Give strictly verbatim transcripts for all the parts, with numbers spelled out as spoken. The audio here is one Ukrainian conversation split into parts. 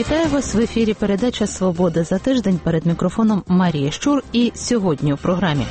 Вітаю вас в ефірі передача «Свобода за тиждень», перед мікрофоном Марія Щур. І сьогодні у програмі.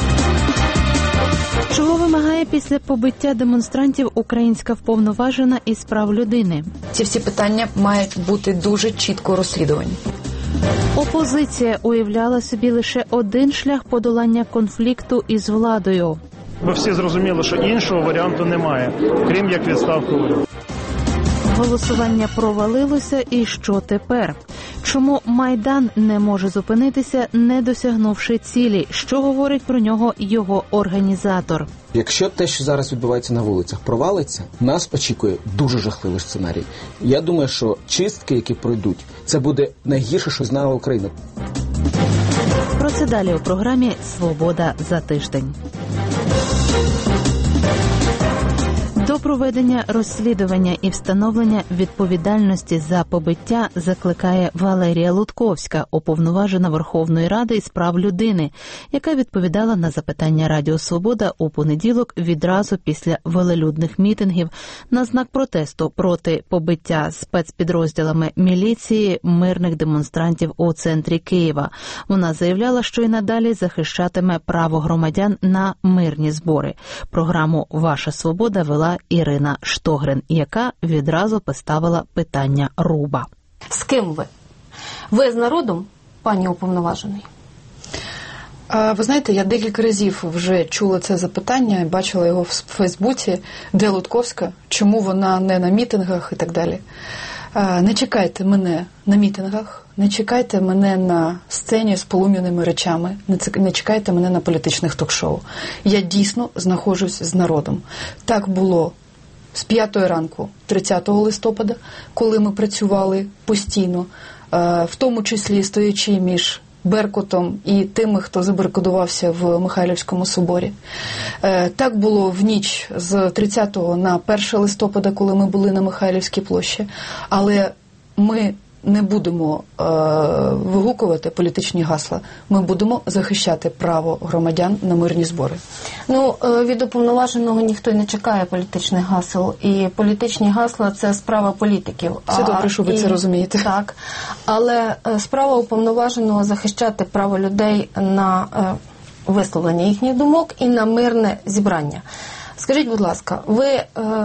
Чого вимагає після побиття демонстрантів українська вповноважена із прав людини? Ці всі питання мають бути дуже чітко розслідувані. Опозиція уявляла собі лише один шлях подолання конфлікту із владою. Ми всі зрозуміли, що іншого варіанту немає, крім як відставку уряду. Голосування провалилося, і що тепер? Чому Майдан не може зупинитися, не досягнувши цілі? Що говорить про нього його організатор? Якщо те, що зараз відбувається на вулицях, провалиться, нас очікує дуже жахливий сценарій. Я думаю, що чистки, які пройдуть, це буде найгірше, що знала Україна. Про це далі у програмі «Свобода за тиждень». До проведення розслідування і встановлення відповідальності за побиття закликає Валерія Лутковська, уповноважена Верховної Ради із прав людини, яка відповідала на запитання Радіо Свобода у понеділок відразу після велелюдних мітингів на знак протесту проти побиття спецпідрозділами міліції мирних демонстрантів у центрі Києва. Вона заявляла, що і надалі захищатиме право громадян на мирні збори. Програму «Ваша свобода» вела Ірина Штогрин, яка відразу поставила питання руба. З ким ви? Ви з народом, пані уповноважений? А, ви знаєте, я декілька разів вже чула це запитання, бачила його в Фейсбуці, де Лутковська, чому вона не на мітингах і так далі. А, не чекайте мене на мітингах, не чекайте мене на сцені з полум'яними речами, не чекайте мене на політичних ток-шоу. Я дійсно знаходжусь з народом. Так було з п'ятої ранку, тридцятого листопада, коли ми працювали постійно, в тому числі стоячи між Беркутом і тими, хто забарикадувався в Михайлівському соборі. Так було в ніч з тридцятого на перше листопада, коли ми були на Михайлівській площі. Але ми не будемо е, вигукувати політичні гасла. Ми будемо захищати право громадян на мирні збори. Ну, від уповноваженого ніхто й не чекає політичних гасел. І політичні гасла – це справа політиків. Все добре, що ви і, це розумієте. Так. Але справа уповноваженого захищати право людей на е, висловлення їхніх думок і на мирне зібрання. Скажіть, будь ласка, ви е,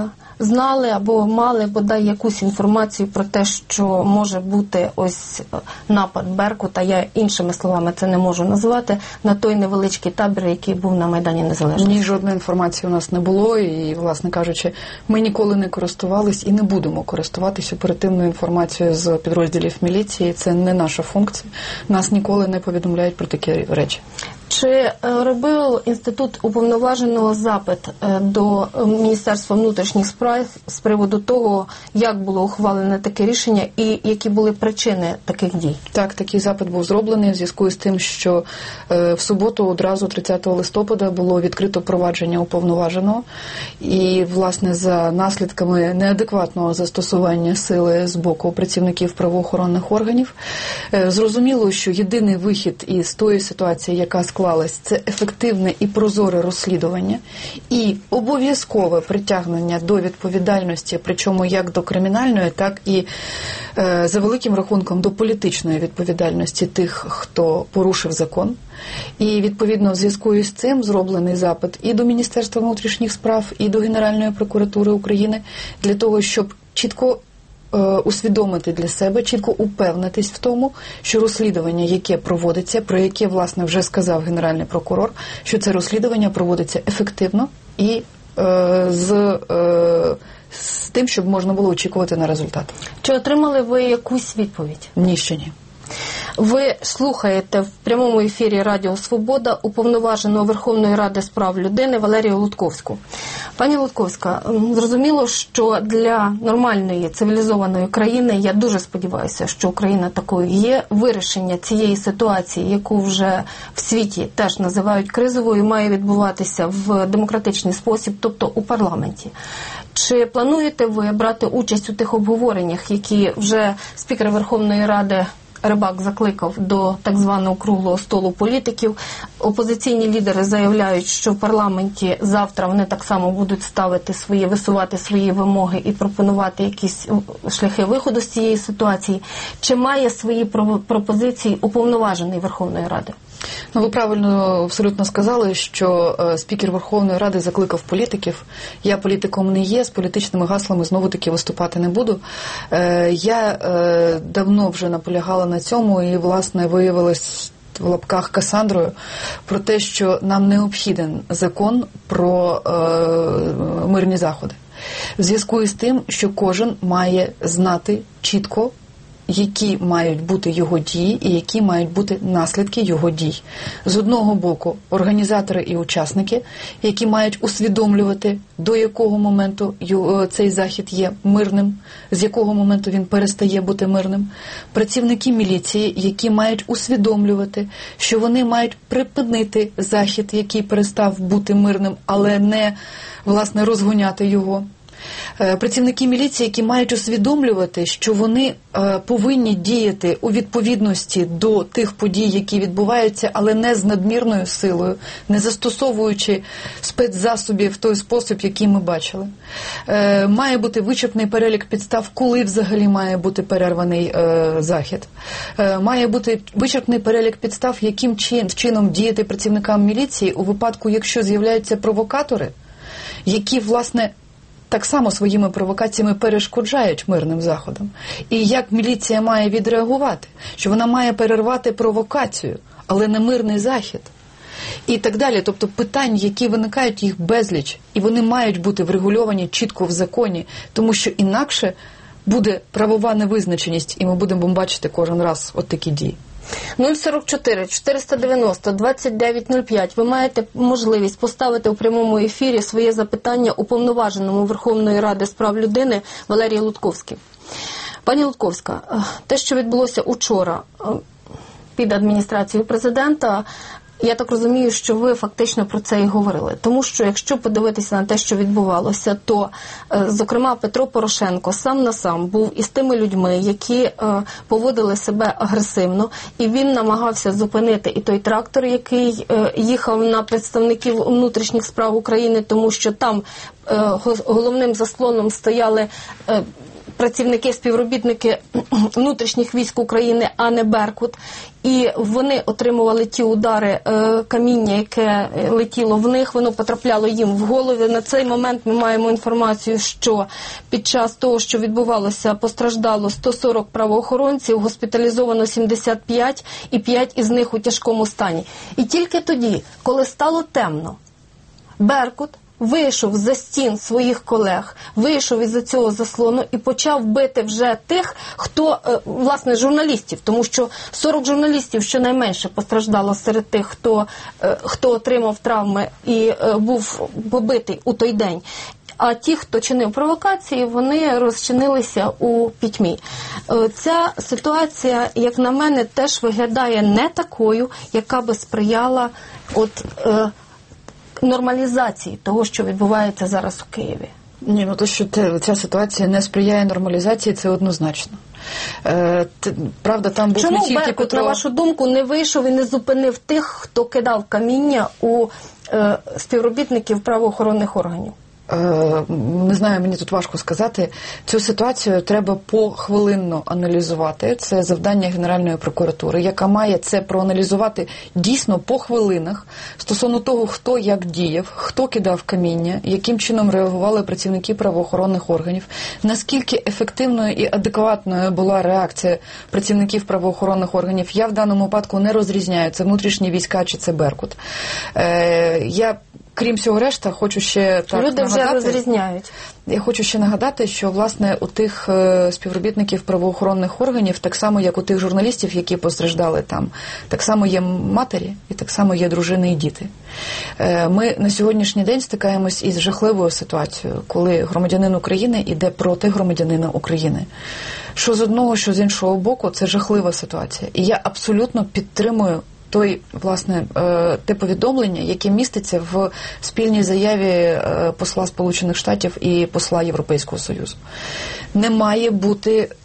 знали або мали бодай якусь інформацію про те, що може бути ось напад Беркута, я іншими словами це не можу називати, на той невеличкий табір, який був на Майдані Незалежності? Ні, жодної інформації у нас не було, і, власне кажучи, ми ніколи не користувались і не будемо користуватись оперативною інформацією з підрозділів міліції. Це не наша функція. Нас ніколи не повідомляють про такі речі. Чи робив інститут уповноваженого запит до Міністерства внутрішніх справ з приводу того, як було ухвалене таке рішення і які були причини таких дій? Так, такий запит був зроблений в зв'язку з тим, що в суботу одразу тридцятого листопада було відкрито провадження уповноваженого. І, власне, за наслідками неадекватного застосування сили з боку працівників правоохоронних органів, зрозуміло, що єдиний вихід із тої ситуації, яка склалась, це ефективне і прозоре розслідування і обов'язкове притягнення до відповідальності, причому як до кримінальної, так і е, за великим рахунком до політичної відповідальності тих, хто порушив закон. І, відповідно, в зв'язку із цим зроблений запит і до Міністерства внутрішніх справ, і до Генеральної прокуратури України для того, щоб чітко усвідомити для себе, чітко упевнитись в тому, що розслідування, яке проводиться, про яке, власне, вже сказав Генеральний прокурор, що це розслідування проводиться ефективно і е, з, е, з тим, щоб можна було очікувати на результат. Чи отримали ви якусь відповідь? Ні, ще ні. Ви слухаєте в прямому ефірі Радіо Свобода уповноваженого Верховної Ради з прав людини Валерію Лутковську. Пані Лутковська, зрозуміло, що для нормальної цивілізованої країни, я дуже сподіваюся, що Україна такою є, вирішення цієї ситуації, яку вже в світі теж називають кризовою, має відбуватися в демократичний спосіб, тобто у парламенті. Чи плануєте ви брати участь у тих обговореннях, які вже спікер Верховної Ради Рибак закликав до так званого круглого столу політиків. Опозиційні лідери заявляють, що в парламенті завтра вони так само будуть ставити свої, висувати свої вимоги і пропонувати якісь шляхи виходу з цієї ситуації. Чи має свої пропозиції уповноважений Верховної Ради? Ну, ви правильно абсолютно сказали, що е, спікер Верховної Ради закликав політиків. Я політиком не є, з політичними гаслами знову-таки виступати не буду. Е, я е, давно вже наполягала на цьому і, власне, виявилось в лапках Касандрою про те, що нам необхіден закон про е, мирні заходи. В зв'язку із тим, що кожен має знати чітко, які мають бути його дії і які мають бути наслідки його дій. З одного боку, організатори і учасники, які мають усвідомлювати, до якого моменту цей захід є мирним, з якого моменту він перестає бути мирним. Працівники міліції, які мають усвідомлювати, що вони мають припинити захід, який перестав бути мирним, але не, власне, розгоняти його. Працівники міліції, які мають усвідомлювати, що вони е, повинні діяти у відповідності до тих подій, які відбуваються, але не з надмірною силою, не застосовуючи спецзасобів в той спосіб, який ми бачили. Е, має бути вичерпний перелік підстав, коли взагалі має бути перерваний е, захід. Е, має бути вичерпний перелік підстав, яким чин, чином діяти працівникам міліції у випадку, якщо з'являються провокатори, які, власне, так само своїми провокаціями перешкоджають мирним заходам. І як міліція має відреагувати? Що вона має перервати провокацію, але не мирний захід. І так далі. Тобто питань, які виникають, їх безліч. І вони мають бути врегульовані чітко в законі, тому що інакше буде правова невизначеність, і ми будемо бачити кожен раз от такі дії. нуль сорок чотири чотириста дев'яносто двадцять дев'ять нуль п'ять. Ви маєте можливість поставити у прямому ефірі своє запитання уповноваженому Верховної Ради з прав людини Валерії Лутковській. Пані Лутковська, те, що відбулося учора під адміністрацією президента, я так розумію, що ви фактично про це і говорили. Тому що, якщо подивитися на те, що відбувалося, то, зокрема, Петро Порошенко сам на сам був із тими людьми, які поводили себе агресивно, і він намагався зупинити і той трактор, який їхав на представників внутрішніх справ України, тому що там головним заслоном стояли працівники, співробітники внутрішніх військ України, а не Беркут. І вони отримували ті удари е, каміння, яке летіло в них, воно потрапляло їм в голови. На цей момент ми маємо інформацію, що під час того, що відбувалося, постраждало сто сорок правоохоронців, госпіталізовано сімдесят п'ять, і п'ять із них у тяжкому стані. І тільки тоді, коли стало темно, Беркут вийшов за стін своїх колег, вийшов із-за цього заслону і почав бити вже тих, хто, власне, журналістів, тому що сорок журналістів щонайменше постраждало серед тих, хто, хто отримав травми і був побитий у той день. А ті, хто чинив провокації, вони розчинилися у пітьмі. Ця ситуація, як на мене, теж виглядає не такою, яка би сприяла от, е, нормалізації того, що відбувається зараз у Києві. Ні, ну то, що те, ця ситуація не сприяє нормалізації, це однозначно. Е, те, правда, там був Чому не тільки Беркут, Петро... на вашу думку, не вийшов і не зупинив тих, хто кидав каміння у е, співробітників правоохоронних органів? Не знаю, мені тут важко сказати. Цю ситуацію треба похвилинно аналізувати. Це завдання Генеральної прокуратури, яка має це проаналізувати дійсно по хвилинах стосовно того, хто як діяв, хто кидав каміння, яким чином реагували працівники правоохоронних органів, наскільки ефективною і адекватною була реакція працівників правоохоронних органів. Я в даному випадку не розрізняю, це внутрішні війська чи це Беркут. Я Крім всього решта, хочу ще так Люди нагадати, вже розрізняють. Я хочу ще нагадати, що, власне, у тих е, співробітників правоохоронних органів, так само, як у тих журналістів, які постраждали там, так само є матері і так само є дружини і діти. Е, ми на сьогоднішній день стикаємось із жахливою ситуацією, коли громадянин України йде проти громадянина України. Що з одного, що з іншого боку, це жахлива ситуація. І я абсолютно підтримую той, власне, те повідомлення, яке міститься в спільній заяві посла Сполучених Штатів і посла Європейського Союзу. Не має бути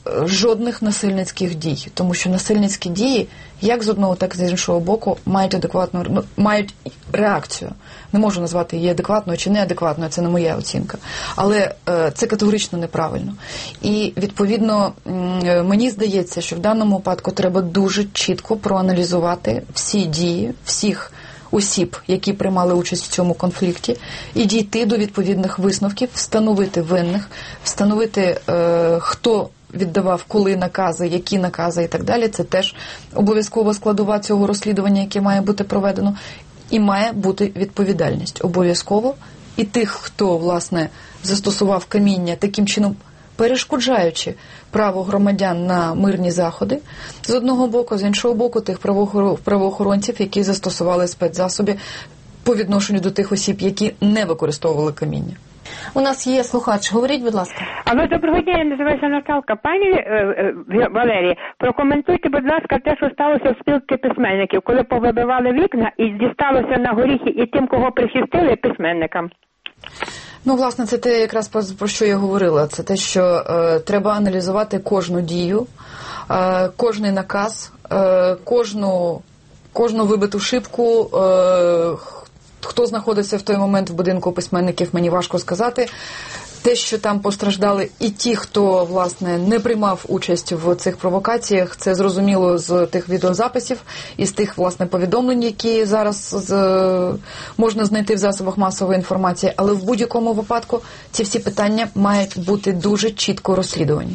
жодних насильницьких дій, тому що насильницькі дії, як з одного, так і з іншого боку, мають адекватну, ну, мають реакцію. Не можу назвати її адекватною чи неадекватною, це не моя оцінка. Але е, це категорично неправильно. І, відповідно, е, мені здається, що в даному випадку треба дуже чітко проаналізувати всі дії, всіх осіб, які приймали участь в цьому конфлікті, і дійти до відповідних висновків, встановити винних, встановити, е, хто віддавав коли накази, які накази і так далі. Це теж обов'язкова складова цього розслідування, яке має бути проведено. І має бути відповідальність обов'язково. І тих, хто, власне, застосував каміння таким чином, перешкоджаючи право громадян на мирні заходи, з одного боку, з іншого боку, тих правоохоронців, які застосували спецзасоби по відношенню до тих осіб, які не використовували каміння. У нас є слухач. Говоріть, будь ласка. Алло, доброго дня, я називаюся Наталка. Пані е, е, Валерії, прокоментуйте, будь ласка, те, що сталося в спілці письменників, коли повибивали вікна і дісталося на горіхи і тим, кого прихистили, письменникам. Ну, власне, це те, якраз про що я говорила. Це те, що е, треба аналізувати кожну дію, е, кожний наказ, е, кожну, кожну вибиту шибку, е, хто знаходиться в той момент в будинку письменників, мені важко сказати. Те, що там постраждали і ті, хто, власне, не приймав участь в цих провокаціях, це зрозуміло з тих відеозаписів і з тих, власне, повідомлень, які зараз з... можна знайти в засобах масової інформації. Але в будь-якому випадку ці всі питання мають бути дуже чітко розслідувані.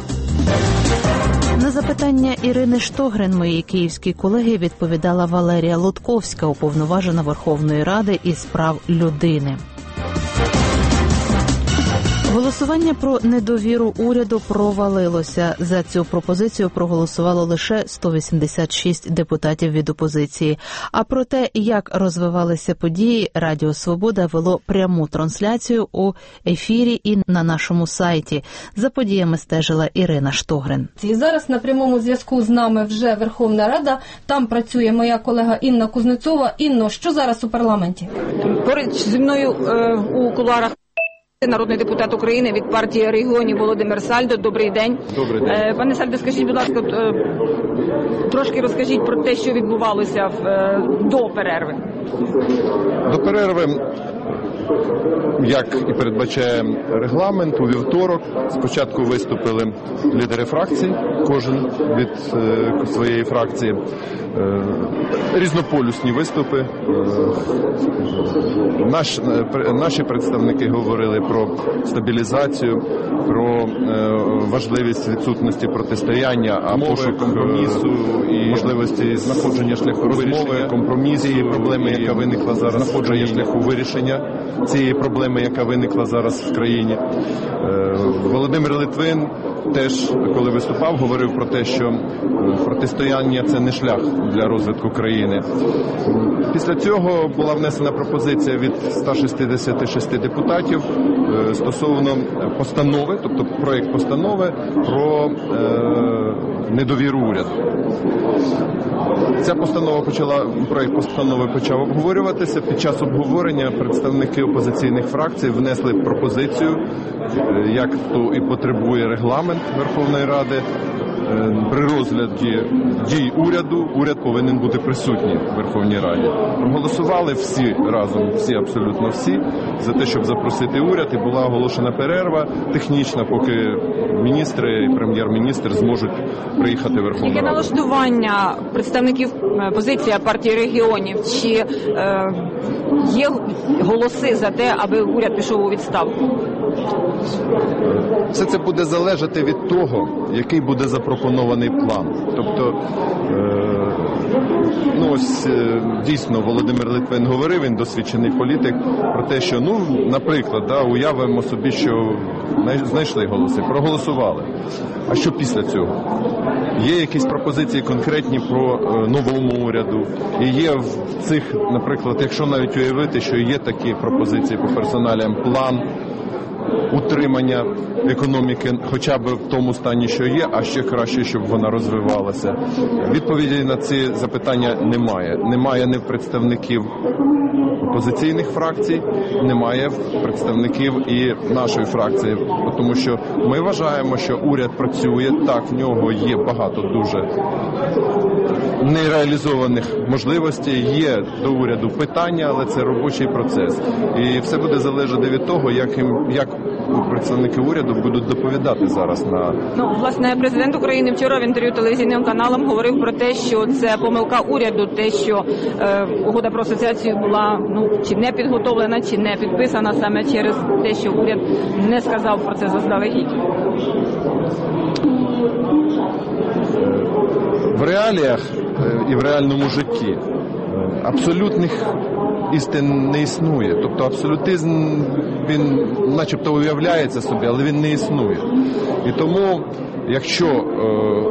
На запитання Ірини Штогрин, моїй київській колеги, відповідала Валерія Лутковська, уповноважена Верховної Ради із прав людини. Голосування про недовіру уряду провалилося. За цю пропозицію проголосувало лише сто вісімдесят шість депутатів від опозиції. А про те, як розвивалися події, Радіо Свобода вело пряму трансляцію у ефірі і на нашому сайті. За подіями стежила Ірина Штогрин. І зараз на прямому зв'язку з нами вже Верховна Рада. Там працює моя колега Інна Кузнецова. Інно, що зараз у парламенті? Поруч зі мною е, у кулуарах народний депутат України від партії регіонів Володимир Сальдо. Добрий день. Добрий день. Е, пане Сальдо, скажіть, будь ласка, е, трошки розкажіть про те, що відбувалося в, е, до перерви. До перерви, як і передбачає регламент, у вівторок спочатку виступили лідери фракцій, кожен від е, своєї фракції, е, різнополюсні виступи. Е, наш, е, наші представники говорили про стабілізацію, про е, важливість відсутності протистояння, а пошук компромісу і можливості знаходження шляху розмови, компромісу, і проблеми, яка виникла зараз, знаходження шляху вирішення цієї проблеми, яка виникла зараз в країні. Володимир Литвин теж, коли виступав, говорив про те, що протистояння – це не шлях для розвитку країни. Після цього була внесена пропозиція від ста шістдесяти шести депутатів стосовно постанови, тобто проєкт постанови про е, недовіру уряду. Ця постанова почала, проєкт постанови почав обговорюватися. Під час обговорення представники опозиційних фракцій внесли пропозицію, як то і потребує регламент Верховної Ради. При розгляді дій уряду, уряд повинен бути присутній в Верховній Раді. Проголосували всі разом, всі, абсолютно всі, за те, щоб запросити уряд, і була оголошена перерва технічна, поки міністри і прем'єр-міністр зможуть приїхати в Верховну Раду. Яке налаштування представників позиція партії регіонів? Чи е, є голоси за те, аби уряд пішов у відставку? Все це буде залежати від того, який буде запропонований план. Тобто, е, ну ось е, дійсно Володимир Литвин говорив, він досвідчений політик, про те, що, ну, наприклад, да, уявимо собі, що знайшли голоси, проголосували. А що після цього? Є якісь пропозиції конкретні про е, новому уряду. І є в цих, наприклад, якщо навіть уявити, що є такі пропозиції по персоналіям, план утримання економіки хоча б в тому стані, що є, а ще краще, щоб вона розвивалася. Відповіді на ці запитання немає. Немає ні представників опозиційних фракцій, немає представників і нашої фракції, тому що ми вважаємо, що уряд працює, так, в нього є багато дуже нереалізованих можливостей, є до уряду питання, але це робочий процес. І все буде залежати від того, як, їм, як представники уряду будуть доповідати зараз на... Ну, власне, президент України вчора в інтерв'ю телевізійним каналам говорив про те, що це помилка уряду, те, що е, угода про асоціацію була, ну, чи не підготовлена, чи не підписана саме через те, що уряд не сказав про це заздалегідь. В реаліях і в реальному житті абсолютних істин не існує. Тобто абсолютизм, він начебто уявляється собі, але він не існує. І тому, якщо е,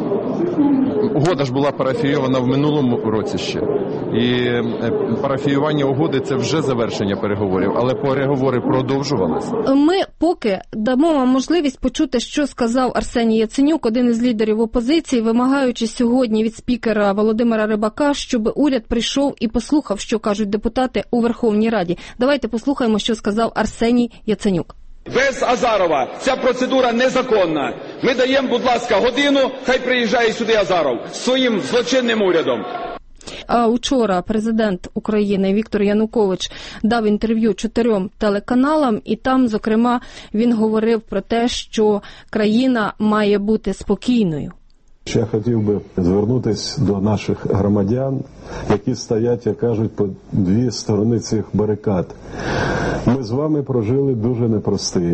угода ж була парафійована в минулому році ще, і парафіювання угоди – це вже завершення переговорів, але переговори продовжувалися. Ми поки дамо вам можливість почути, що сказав Арсеній Яценюк, один із лідерів опозиції, вимагаючи сьогодні від спікера Володимира Рибака, щоб уряд прийшов і послухав, що кажуть депутати у Верховній Раді. Давайте послухаємо, що сказав Арсеній Яценюк. Без Азарова ця процедура незаконна. Ми даємо, будь ласка, годину, хай приїжджає сюди Азаров з своїм злочинним урядом. А учора президент України Віктор Янукович дав інтерв'ю чотирьом телеканалам, і там, зокрема, він говорив про те, що країна має бути спокійною. Я хотів би звернутися до наших громадян, які стоять, як кажуть, по дві сторони цих барикад. Ми з вами прожили дуже непростий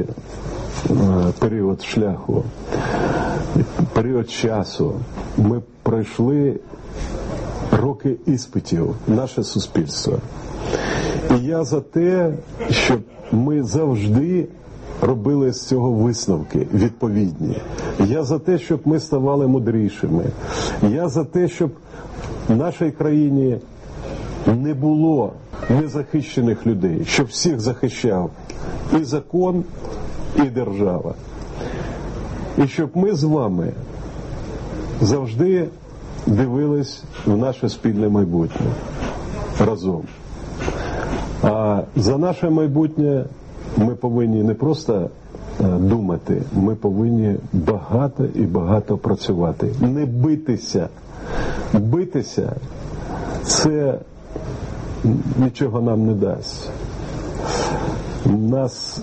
період шляху, період часу. Ми пройшли роки іспитів, наше суспільство. І я за те, щоб ми завжди робили з цього висновки відповідні. Я за те, щоб ми ставали мудрішими. Я за те, щоб в нашій країні не було незахищених людей, щоб всіх захищав і закон, і держава. І щоб ми з вами завжди дивились в наше спільне майбутнє разом. А за наше майбутнє ми повинні не просто думати, ми повинні багато і багато працювати. Не битися. Битися – це нічого нам не дасть. Нас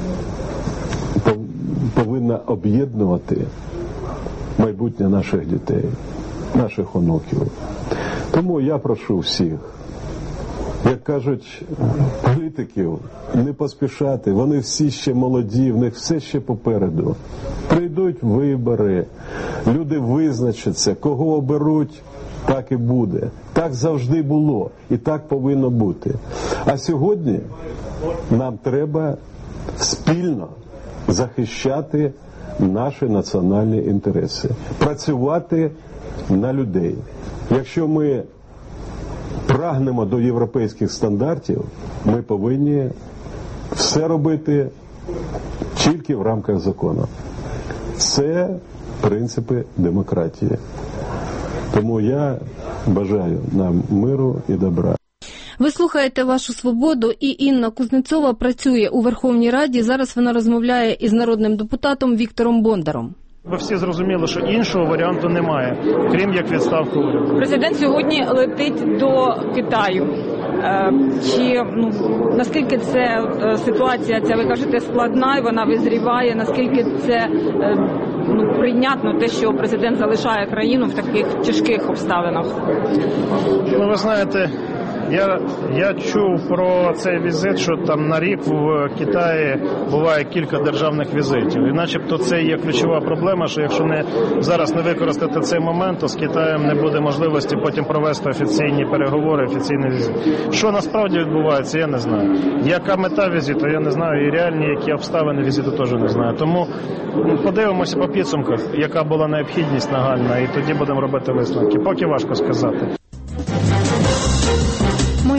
повинно об'єднувати майбутнє наших дітей, наших онуків. Тому я прошу всіх, як кажуть, політиків, не поспішати, вони всі ще молоді, в них все ще попереду. Прийдуть вибори, люди визначаться, кого оберуть, так і буде. Так завжди було і так повинно бути. А сьогодні нам треба спільно захищати наші національні інтереси, працювати на людей. Якщо ми прагнемо до європейських стандартів, ми повинні все робити тільки в рамках закону. Це принципи демократії. Тому я бажаю нам миру і добра. Ви слухаєте «Вашу свободу», і Інна Кузнецова працює у Верховній Раді. Зараз вона розмовляє із народним депутатом Віктором Бондаром. Ви всі зрозуміли, що іншого варіанту немає, крім як відставку уряду. Президент сьогодні летить до Китаю. Чи, ну, наскільки це ситуація, ця, ви кажете, складна, і вона визріває, наскільки це ну, прийнятно, те, що президент залишає країну в таких тяжких обставинах? Ну, ви знаєте, Я, я чув про цей візит, що там на рік в Китаї буває кілька державних візитів. І начебто це є ключова проблема, що якщо не зараз не використати цей момент, то з Китаєм не буде можливості потім провести офіційні переговори, офіційний візит. Що насправді відбувається, я не знаю. Яка мета візиту, я не знаю. І реальні які обставини візиту теж не знаю. Тому подивимося по підсумках, яка була необхідність нагальна, і тоді будемо робити висновки. Поки важко сказати. Мої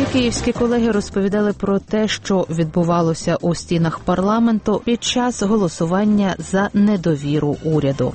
київські колеги розповідали про те, що відбувалося у стінах парламенту під час голосування за недовіру уряду.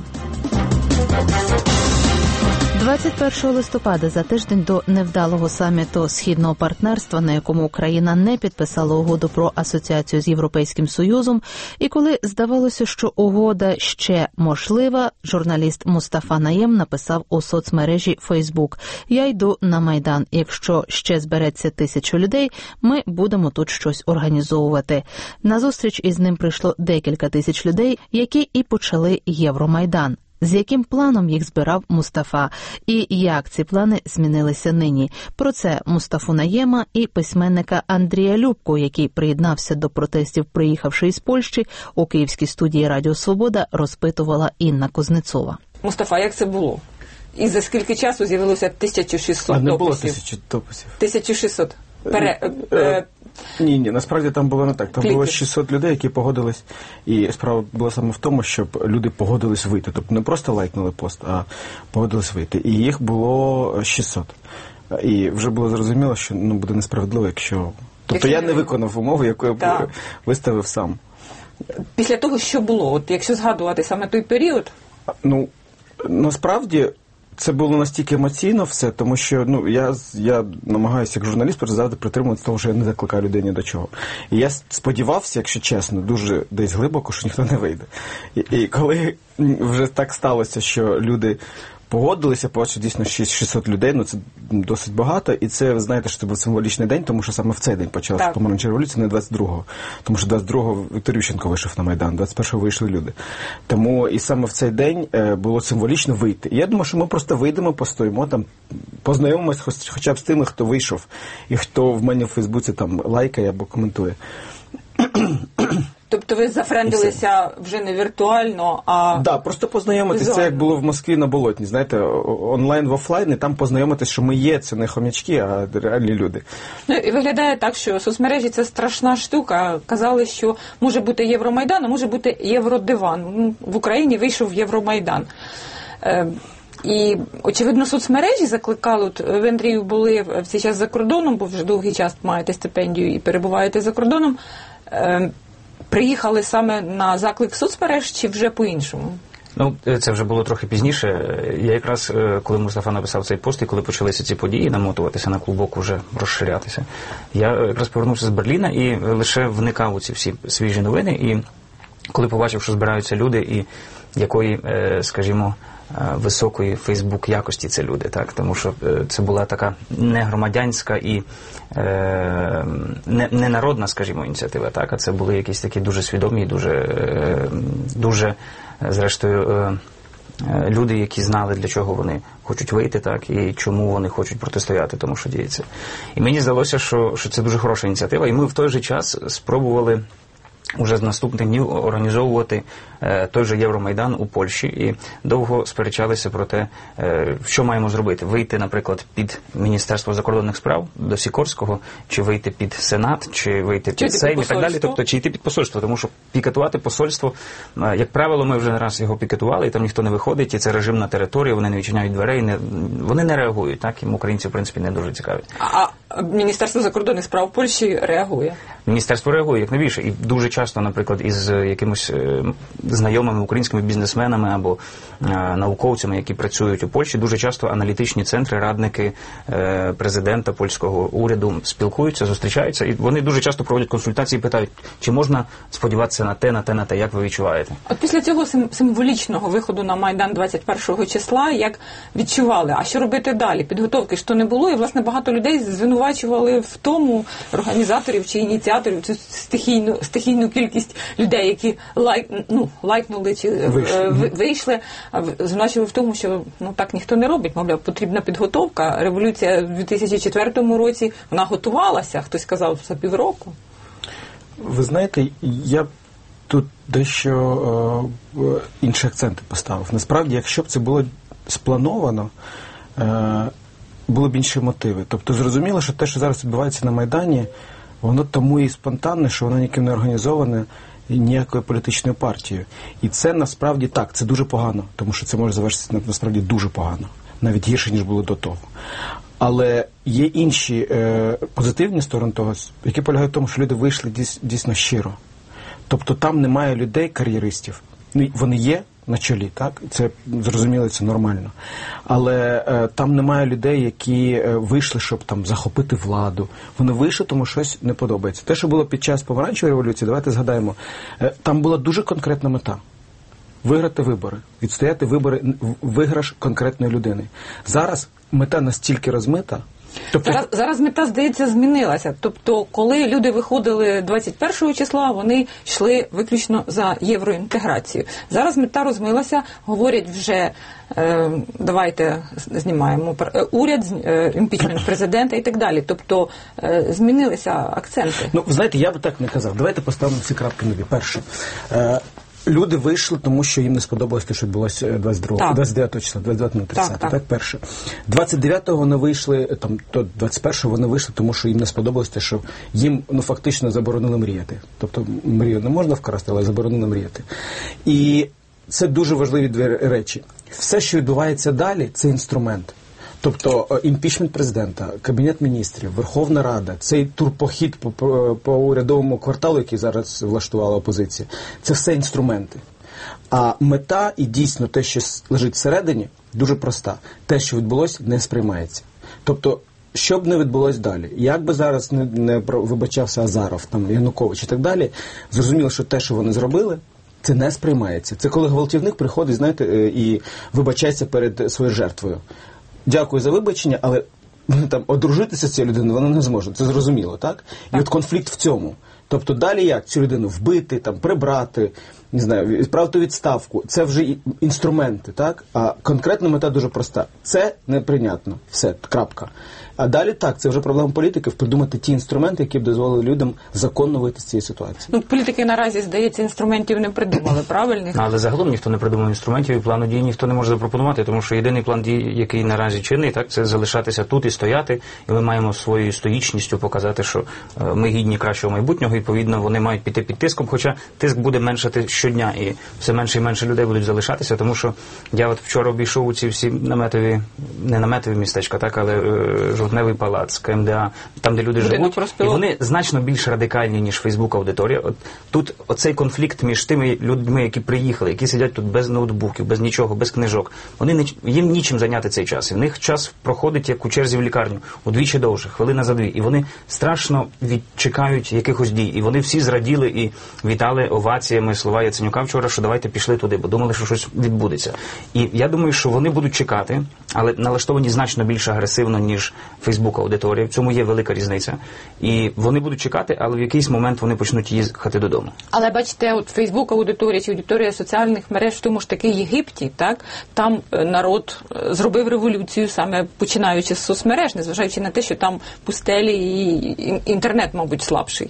двадцять першого листопада, за тиждень до невдалого саміту Східного партнерства, на якому Україна не підписала угоду про асоціацію з Європейським Союзом, і коли здавалося, що угода ще можлива, журналіст Мустафа Наєм написав у соцмережі Фейсбук: «Я йду на Майдан. Якщо ще збереться тисячу людей, ми будемо тут щось організовувати». На зустріч із ним прийшло декілька тисяч людей, які і почали Євромайдан. З яким планом їх збирав Мустафа і як ці плани змінилися нині? Про це Мустафу Наєма і письменника Андрія Любко, який приєднався до протестів, приїхавши із Польщі, у київській студії Радіо Свобода розпитувала Інна Кузнецова. Мустафа, як це було? І за скільки часу з'явилося тисяча шістсот дописів? А не було тисячі дописів. тисяча шістсот. Пере... Е... Ні, ні, насправді там було не так. Там Кліки. було шістсот людей, які погодились, і справа була саме в тому, щоб люди погодились вийти. Тобто не просто лайкнули пост, а погодились вийти. І їх було шістсот. І вже було зрозуміло, що ну, буде несправедливо, якщо... Тобто якщо я не виконав умови, яку я так. виставив сам. Після того, що було, от якщо згадувати саме той період? Ну, насправді... Це було настільки емоційно все, тому що ну я я намагаюся як журналіст завжди притримуватися того, що я не закликаю людей ні до чого. І я сподівався, якщо чесно, дуже десь глибоко, що ніхто не вийде. І, і коли вже так сталося, що люди погодилися, побачили дійсно шістсот людей, ну це досить багато, і це, ви знаєте, що це був символічний день, тому що саме в цей день почалася помаранчева революція, не двадцять другого. Тому що двадцять другого Віктор Ющенко вийшов на Майдан, двадцять першого вийшли люди. Тому і саме в цей день було символічно вийти. І я думаю, що ми просто вийдемо, постоїмо там, познайомимось хоч, хоча б з тими, хто вийшов, і хто в мене в Фейсбуці там лайкає або коментує. Тобто ви зафрендилися вже не віртуально, а... Так, да, просто познайомитися, це як було в Москві на Болотні, знаєте, онлайн в офлайн, і там познайомитися, що ми є, це не хомячки, а реальні люди. Ну, і виглядає так, що соцмережі – це страшна штука. Казали, що може бути Євромайдан, а може бути Євродиван. В Україні вийшов Євромайдан. І, очевидно, соцмережі закликали, от ви, Андрію, були в цей час за кордоном, бо вже довгий час маєте стипендію і перебуваєте за кордоном. Приїхали саме на заклик соцмереж чи вже по-іншому? Ну, це вже було трохи пізніше. Я якраз, коли Мустафа написав цей пост, і коли почалися ці події намотуватися на клубок, вже розширятися, я якраз повернувся з Берліна і лише вникав у ці всі свіжі новини. І коли побачив, що збираються люди і якої, скажімо, високої Фейсбук якості це люди, так, тому що це була така не громадянська і е, не, не народна, скажімо, ініціатива, так, а це були якісь такі дуже свідомі, дуже, е, дуже, зрештою, е, люди, які знали, для чого вони хочуть вийти, так, і чому вони хочуть протистояти тому, що діється. І мені здалося, що, що це дуже хороша ініціатива, і ми в той же час спробували уже з наступних днів організовувати е, той же Євромайдан у Польщі, і довго сперечалися про те, е, що маємо зробити. Вийти, наприклад, під Міністерство закордонних справ до Сікорського, чи вийти під Сенат, чи вийти під Сейм і так далі. Тобто, чи йти під посольство, тому що пікетувати посольство, е, як правило, ми вже не раз його пікетували, і там ніхто не виходить, і це режимна територія, вони не відчиняють дверей, не, вони не реагують, так, їм українці, в принципі, не дуже цікаві. А Міністерство закордонних справ Польщі реагує? Міністерство реагує, як найбільше, і дуже часто, наприклад, із якимось е, знайомими українськими бізнесменами або е, науковцями, які працюють у Польщі, дуже часто аналітичні центри, радники е, президента польського уряду спілкуються, зустрічаються, і вони дуже часто проводять консультації і питають, чи можна сподіватися на те, на те, на те, як ви відчуваєте? От після цього сим символічного виходу на Майдан двадцять першого числа, як відчували, а що робити далі? Підготовки ж то не було, і, власне, багато людей звинувачували в тому організаторів чи ініціаторів цю стихійну, стихійну кількість людей, які лайк, ну, лайкнули чи вийшли, вийшли звинувачували в тому, що ну, так ніхто не робить, мовляв, потрібна підготовка. Революція в дві тисячі четвертому році, вона готувалася, хтось сказав, за півроку. Ви знаєте, я тут дещо е, інші акценти поставив. Насправді, якщо б це було сплановано, е, були б інші мотиви. Тобто зрозуміло, що те, що зараз відбувається на Майдані, воно тому і спонтанне, що воно ніким не організоване ніякою політичною партією. І це насправді так, це дуже погано, тому що це може завершитися насправді дуже погано, навіть гірше, ніж було до того. Але є інші е, позитивні сторони того, які полягають в тому, що люди вийшли дійс, дійсно щиро. Тобто там немає людей-кар'єристів. Ну, вони є на чолі, так? Це зрозуміло, це нормально. Але е, там немає людей, які е, вийшли, щоб там захопити владу. Вони вийшли, тому щось не подобається. Те, що було під час помаранчевої революції, давайте згадаємо, е, там була дуже конкретна мета. Виграти вибори, відстояти вибори, виграш конкретної людини. Зараз мета настільки розмита. Тобто... Зараз, зараз мета, здається, змінилася. Тобто, коли люди виходили двадцять першого числа, вони йшли виключно за євроінтеграцію. Зараз мета розмилася, говорять вже, е, давайте знімаємо уряд, е, імпічмент президента і так далі. Тобто, е, змінилися акценти. Ну, знаєте, я би так не казав. Давайте поставимо ці крапки нові. Перше. Е, Люди вийшли, тому що їм не сподобалось те, що відбулося двадцять другого, двадцять дев'ятого числа, двадцять дев'ятого тридцятого, так, так. так, перше. двадцять дев'ятого вони вийшли, там, то двадцять першого вони вийшли, тому що їм не сподобалось те, що їм, ну, фактично заборонили мріяти. Тобто, мрію не можна вкрасти, але заборонили мріяти. І це дуже важливі дві речі. Все, що відбувається далі, це інструмент. Тобто імпічмент президента, Кабінет міністрів, Верховна Рада, цей турпохід по, по, по урядовому кварталу, який зараз влаштувала опозиція, це все інструменти. А мета і дійсно те, що лежить всередині, дуже проста. Те, що відбулося, не сприймається. Тобто, що б не відбулося далі, як би зараз не, не вибачався Азаров, там, Янукович і так далі, зрозуміло, що те, що вони зробили, це не сприймається. Це коли гвалтівник приходить, знаєте, і вибачається перед своєю жертвою. Дякую за вибачення, але там одружитися з цією людиною вона не зможе. Це зрозуміло, так? так? І от конфлікт в цьому. Тобто далі як? Цю людину вбити, там, прибрати, не знаю, відправити відставку. Це вже інструменти, так? А конкретна мета дуже проста. Це неприйнятно. Все, крапка. А далі так, це вже проблема політиків, придумати ті інструменти, які б дозволили людям законно вийти з цієї ситуації. Ну, політики наразі, здається, інструментів не придумали, правильних? Але загалом ніхто не придумав інструментів, і плану дій ніхто не може запропонувати, тому що єдиний план дій, який наразі чинний, так, це залишатися тут і стояти, і ми маємо своєю стоїчністю показати, що е, ми гідні кращого майбутнього, і, відповідно, вони мають піти під тиском, хоча тиск буде меншати щодня, і все менше і менше людей будуть залишатися, тому що я от вчора обійшов у ці всі наметові, не наметові містечка, так, але е, Жовтневий палац, КМДА, там, де люди живуть, і вони значно більш радикальні, ніж Фейсбук-аудиторія. От тут оцей конфлікт між тими людьми, які приїхали, які сидять тут без ноутбуків, без нічого, без книжок, вони не, їм нічим зайняти цей час. І в них час проходить, як у черзі в лікарню, удвічі довше, хвилина за дві. І вони страшно відчекають якихось дій. І вони всі зраділи і вітали оваціями слова Яценюка вчора, що давайте пішли туди, бо думали, що щось відбудеться. І я думаю, що вони будуть чекати, але налаштовані значно більш агресивно, ніж Фейсбук-аудиторія. В цьому є велика різниця. І вони будуть чекати, але в якийсь момент вони почнуть їхати додому. Але бачите, от Фейсбук-аудиторія чи аудиторія соціальних мереж в тому ж таки Єгипті, так? Там народ зробив революцію саме починаючи з соцмереж, незважаючи на те, що там пустелі і інтернет, мабуть, слабший.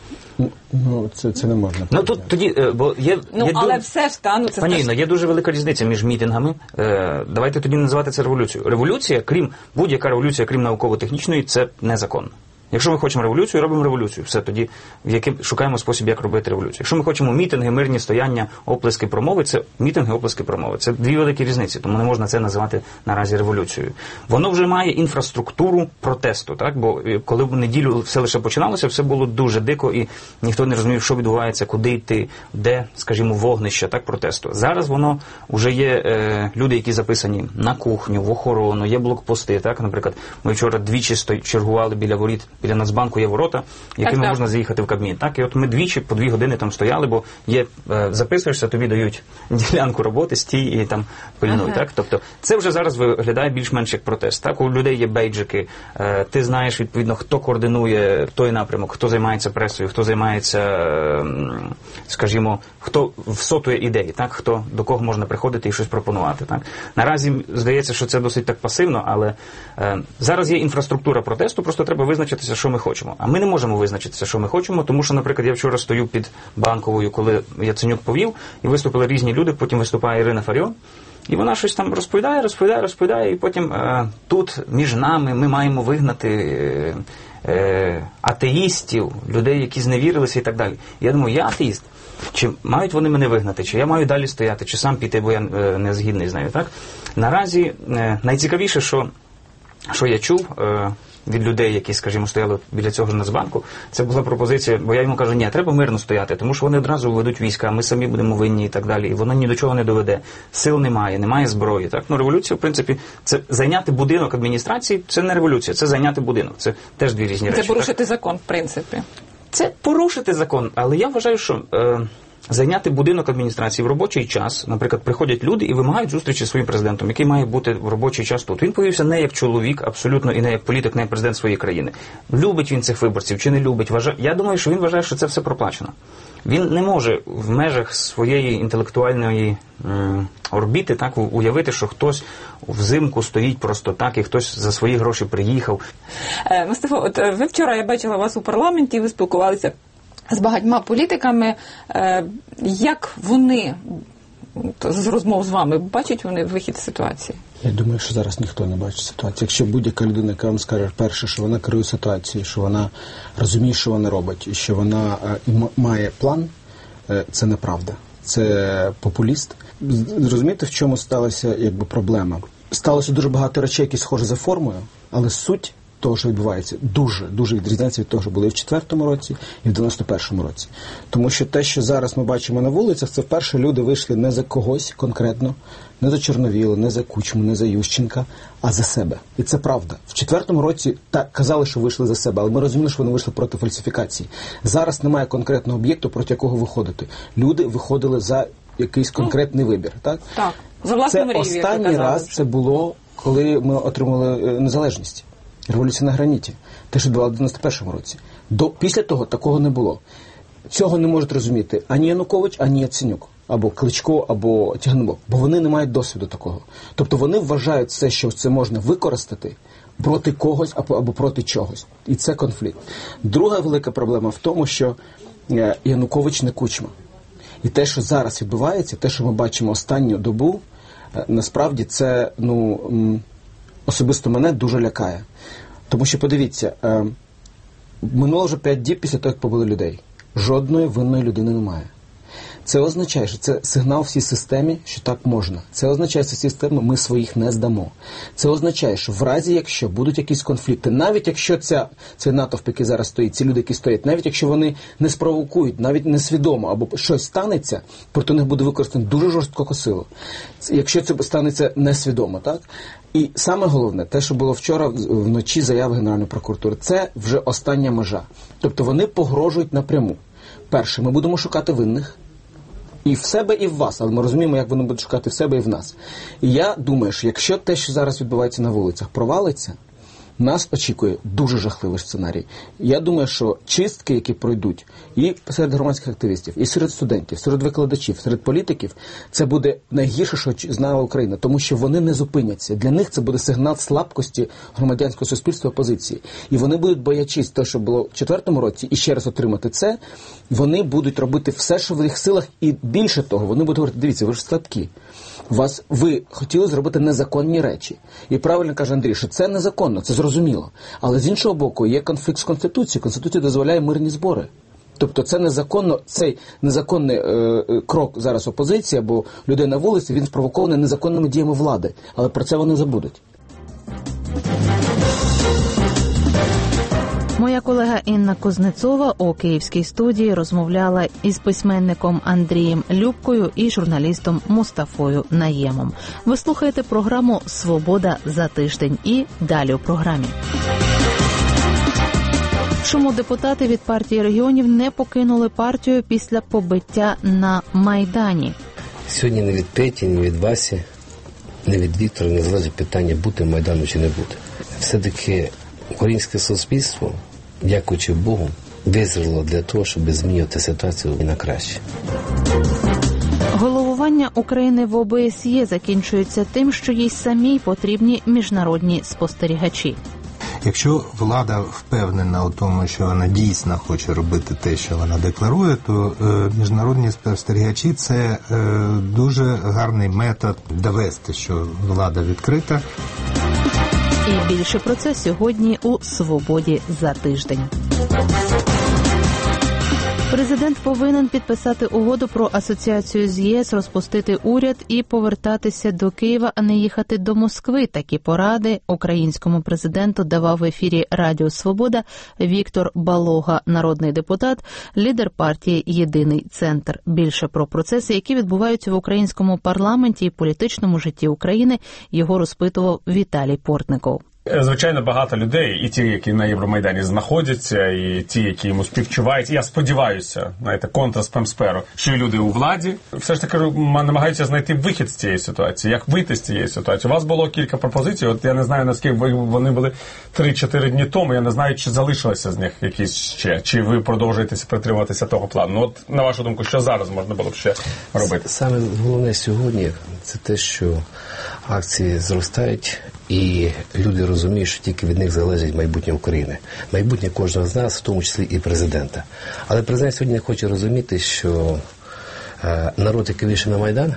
Ну, це, це не можна. Ну, тут тоді, бо є... Ну, є але ду... все ж, та, ну, це... Пані Інно, є дуже велика різниця між мітингами. Е, давайте тоді називати це революцією. Революція, крім, будь-яка революція, крім науково-технічної, це незаконно. Якщо ми хочемо революцію, робимо революцію. Все, тоді в яким шукаємо спосіб, як робити революцію. Якщо ми хочемо мітинги, мирні стояння, оплески, промови, це мітинги, оплески, промови. Це дві великі різниці, тому не можна це називати наразі революцією. Воно вже має інфраструктуру протесту, так? Бо коли в неділю все лише починалося, все було дуже дико, і ніхто не розумів, що відбувається, куди йти, де, скажімо, вогнище, так, протесту. Зараз воно вже є е, люди, які записані на кухню, в охорону, є блокпости, так? Наприклад, ми вчора двічі стой, чергували біля воріт. Біля Нацбанку є ворота, якими можна заїхати в Кабмін. Так, і от ми двічі по дві години там стояли, бо є, е, записуєшся, тобі дають ділянку роботи, стій і там пильнуй. Ага. Так, тобто це вже зараз виглядає більш-менш як протест. Так, у людей є бейджики, е, ти знаєш відповідно, хто координує той напрямок, хто займається пресою, хто займається, е, скажімо, хто всотує ідеї, так, хто до кого можна приходити і щось пропонувати. Так, наразі здається, що це досить так пасивно, але е, зараз є інфраструктура протесту, просто треба визначитися, що ми хочемо. А ми не можемо визначитися, що ми хочемо, тому що, наприклад, я вчора стою під Банковою, коли Яценюк повів, і виступили різні люди, потім виступає Ірина Фаріон, і вона щось там розповідає, розповідає, розповідає, і потім е, тут між нами ми маємо вигнати е, е, атеїстів, людей, які зневірилися і так далі. Я думаю, я атеїст. Чи мають вони мене вигнати, чи я маю далі стояти, чи сам піти, бо я е, не згідний з нею, так? Наразі е, найцікавіше, що що я чув е, від людей, які, скажімо, стояли біля цього ж Нацбанку, це була пропозиція, бо я йому кажу, ні, треба мирно стояти, тому що вони одразу введуть війська, ми самі будемо винні і так далі, і воно ні до чого не доведе. Сил немає, немає зброї. Так? Ну, революція, в принципі, це зайняти будинок адміністрації, це не революція, це зайняти будинок, це теж дві різні це речі. Це порушити так? закон, в принципі. Це порушити закон, але я вважаю, що... Е, зайняти будинок адміністрації в робочий час, наприклад, приходять люди і вимагають зустрічі зі своїм президентом, який має бути в робочий час тут. Він повівся не як чоловік, абсолютно, і не як політик, не як президент своєї країни. Любить він цих виборців чи не любить? Вважає... Я думаю, що він вважає, що це все проплачено. Він не може в межах своєї інтелектуальної м, орбіти так уявити, що хтось взимку стоїть просто так, і хтось за свої гроші приїхав. Е, Мустафа, от ви вчора, я бачила вас у парламенті, ви спілкувалися з багатьма політиками. Як вони з розмов з вами бачать вони вихід з ситуації? Я думаю, що зараз ніхто не бачить ситуацію. Якщо будь-яка людина, яка вам скаже перше, що вона керує ситуацією, що вона розуміє, що вона робить, і що вона е, має план, е, це неправда. Це популіст. Зрозумієте, в чому сталася якби проблема? Сталося дуже багато речей, які схожі за формою, але суть того, що відбувається, дуже, дуже відрізняється від того, що було і в четвертому році, і в дев'яносто першому році. Тому що те, що зараз ми бачимо на вулицях, це вперше люди вийшли не за когось конкретно, не за Чорновіла, не за Кучму, не за Ющенка, а за себе. І це правда. В четвертому році так казали, що вийшли за себе, але ми розуміли, що вони вийшли проти фальсифікації. Зараз немає конкретного об'єкту, проти якого виходити. Люди виходили за якийсь конкретний вибір. Так? Так. За власну мрію, це останній раз це було, коли ми отримали незалежність. Революція на граніті. Те, що відбувалося в дев'яносто першому році. До, після того такого не було. Цього не можуть розуміти ані Янукович, ані Яценюк. Або Кличко, або Тягнебок. Бо вони не мають досвіду такого. Тобто вони вважають все, що це можна використати проти когось або, або проти чогось. І це конфлікт. Друга велика проблема в тому, що Янукович не Кучма. І те, що зараз відбувається, те, що ми бачимо останню добу, насправді це, ну, особисто мене дуже лякає. Тому що, подивіться, е, минуло вже п'ять діб після того, як побили людей. Жодної винної людини немає. Це означає, що це сигнал всій системі, що так можна. Це означає, що всі системи ми своїх не здамо. Це означає, що в разі, якщо будуть якісь конфлікти, навіть якщо ця, цей натовп, який зараз стоїть, ці люди, які стоять, навіть якщо вони не спровокують, навіть несвідомо, або щось станеться, проти них буде використано дуже жорстку силу. Якщо це станеться несвідомо, так? І саме головне, те, що було вчора вночі заяви Генеральної прокуратури, це вже остання межа. Тобто вони погрожують напряму. Перше, ми будемо шукати винних. І в себе, і в вас. Але ми розуміємо, як вони будуть шукати в себе і в нас. І я думаю, що якщо те, що зараз відбувається на вулицях, провалиться, нас очікує дуже жахливий сценарій. Я думаю, що чистки, які пройдуть і серед громадських активістів, і серед студентів, серед викладачів, серед політиків, це буде найгірше, що знала Україна, тому що вони не зупиняться. Для них це буде сигнал слабкості громадянського суспільства, опозиції. І вони будуть, боячись того, що було в четвертому році, і ще раз отримати це, вони будуть робити все, що в їх силах, і більше того, вони будуть говорити, дивіться, ви ж слабкі. Вас, ви хотіли зробити незаконні речі. І правильно каже Андрій, що це незаконно, це зрозуміло. Але з іншого боку, є конфлікт з Конституцією. Конституція дозволяє мирні збори. Тобто це незаконно, цей незаконний е, крок зараз опозиції або людей на вулиці, він спровокований незаконними діями влади. Але про це вони забудуть. Моя колега Інна Кузнецова у Київській студії розмовляла із письменником Андрієм Любкою і журналістом Мустафою Наємом. Ви слухаєте програму «Свобода за тиждень» і далі у програмі. Чому депутати від партії регіонів не покинули партію після побиття на Майдані? Сьогодні не від Петі, не від Васі, не від Віктора не залежить питання, бути Майдану чи не бути. Все-таки українське суспільство, дякуючи Богу, визріло для того, щоб змінювати ситуацію на краще. Головування України в О Б С Є закінчується тим, що їй самій потрібні міжнародні спостерігачі. Якщо влада впевнена у тому, що вона дійсно хоче робити те, що вона декларує, то е, міжнародні спостерігачі – це е, дуже гарний метод довести, що влада відкрита. І більше про це сьогодні у «Свободі за тиждень». Президент повинен підписати угоду про асоціацію з ЄС, розпустити уряд і повертатися до Києва, а не їхати до Москви. Такі поради українському президенту давав в ефірі Радіо Свобода Віктор Балога, народний депутат, лідер партії «Єдиний центр». Більше про процеси, які відбуваються в українському парламенті і політичному житті України, його розпитував Віталій Портников. Звичайно, багато людей, і ті, які на Євромайдані знаходяться, і ті, які йому співчувають. Я сподіваюся, знаєте, контра спемсперу, що люди у владі все ж таки намагаються знайти вихід з цієї ситуації, як вийти з цієї ситуації. У вас було кілька пропозицій, от я не знаю, наскільки вони були три-чотири дні тому, я не знаю, чи залишилося з них якісь ще, чи ви продовжуєтеся притримуватися того плану. Ну, от, на вашу думку, що зараз можна було б ще робити? Саме головне сьогодні – це те, що акції зростають, і люди розуміють, що тільки від них залежить майбутнє України. Майбутнє кожного з нас, в тому числі і президента. Але президент сьогодні хоче розуміти, що е, народ, який вийшов на Майдан,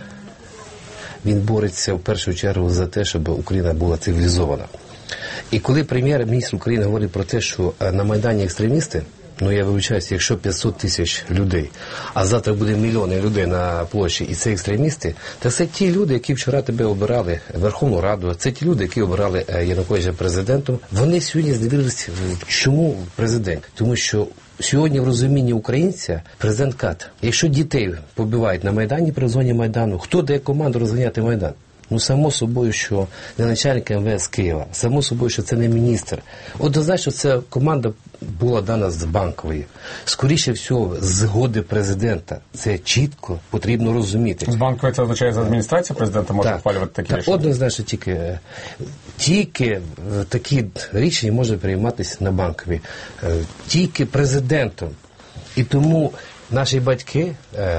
він бореться в першу чергу за те, щоб Україна була цивілізована. І коли прем'єр-міністр України говорить про те, що на Майдані екстремісти, ну, я вибачаюся, якщо п'ятсот тисяч людей, а завтра буде мільйони людей на площі, і це екстремісти, то це ті люди, які вчора тебе обирали Верховну Раду, це ті люди, які обирали Януковича президентом. Вони сьогодні здивилися, чому президент? Тому що сьогодні в розумінні українця президент кат. Якщо дітей побивають на Майдані при зоні Майдану, хто дає команду розганяти Майдан? Ну, само собою, що не начальник ем ве ес Києва, само собою, що це не міністр. Однозначно, ця команда була дана з Банкової. Скоріше всього, з згоди президента. Це чітко потрібно розуміти. З Банкової це означає, за адміністрація президента може ухвалювати такі так, рішення? Однозначно, тільки, тільки такі рішення може прийматися на Банковій. Тільки президентом. І тому наші батьки...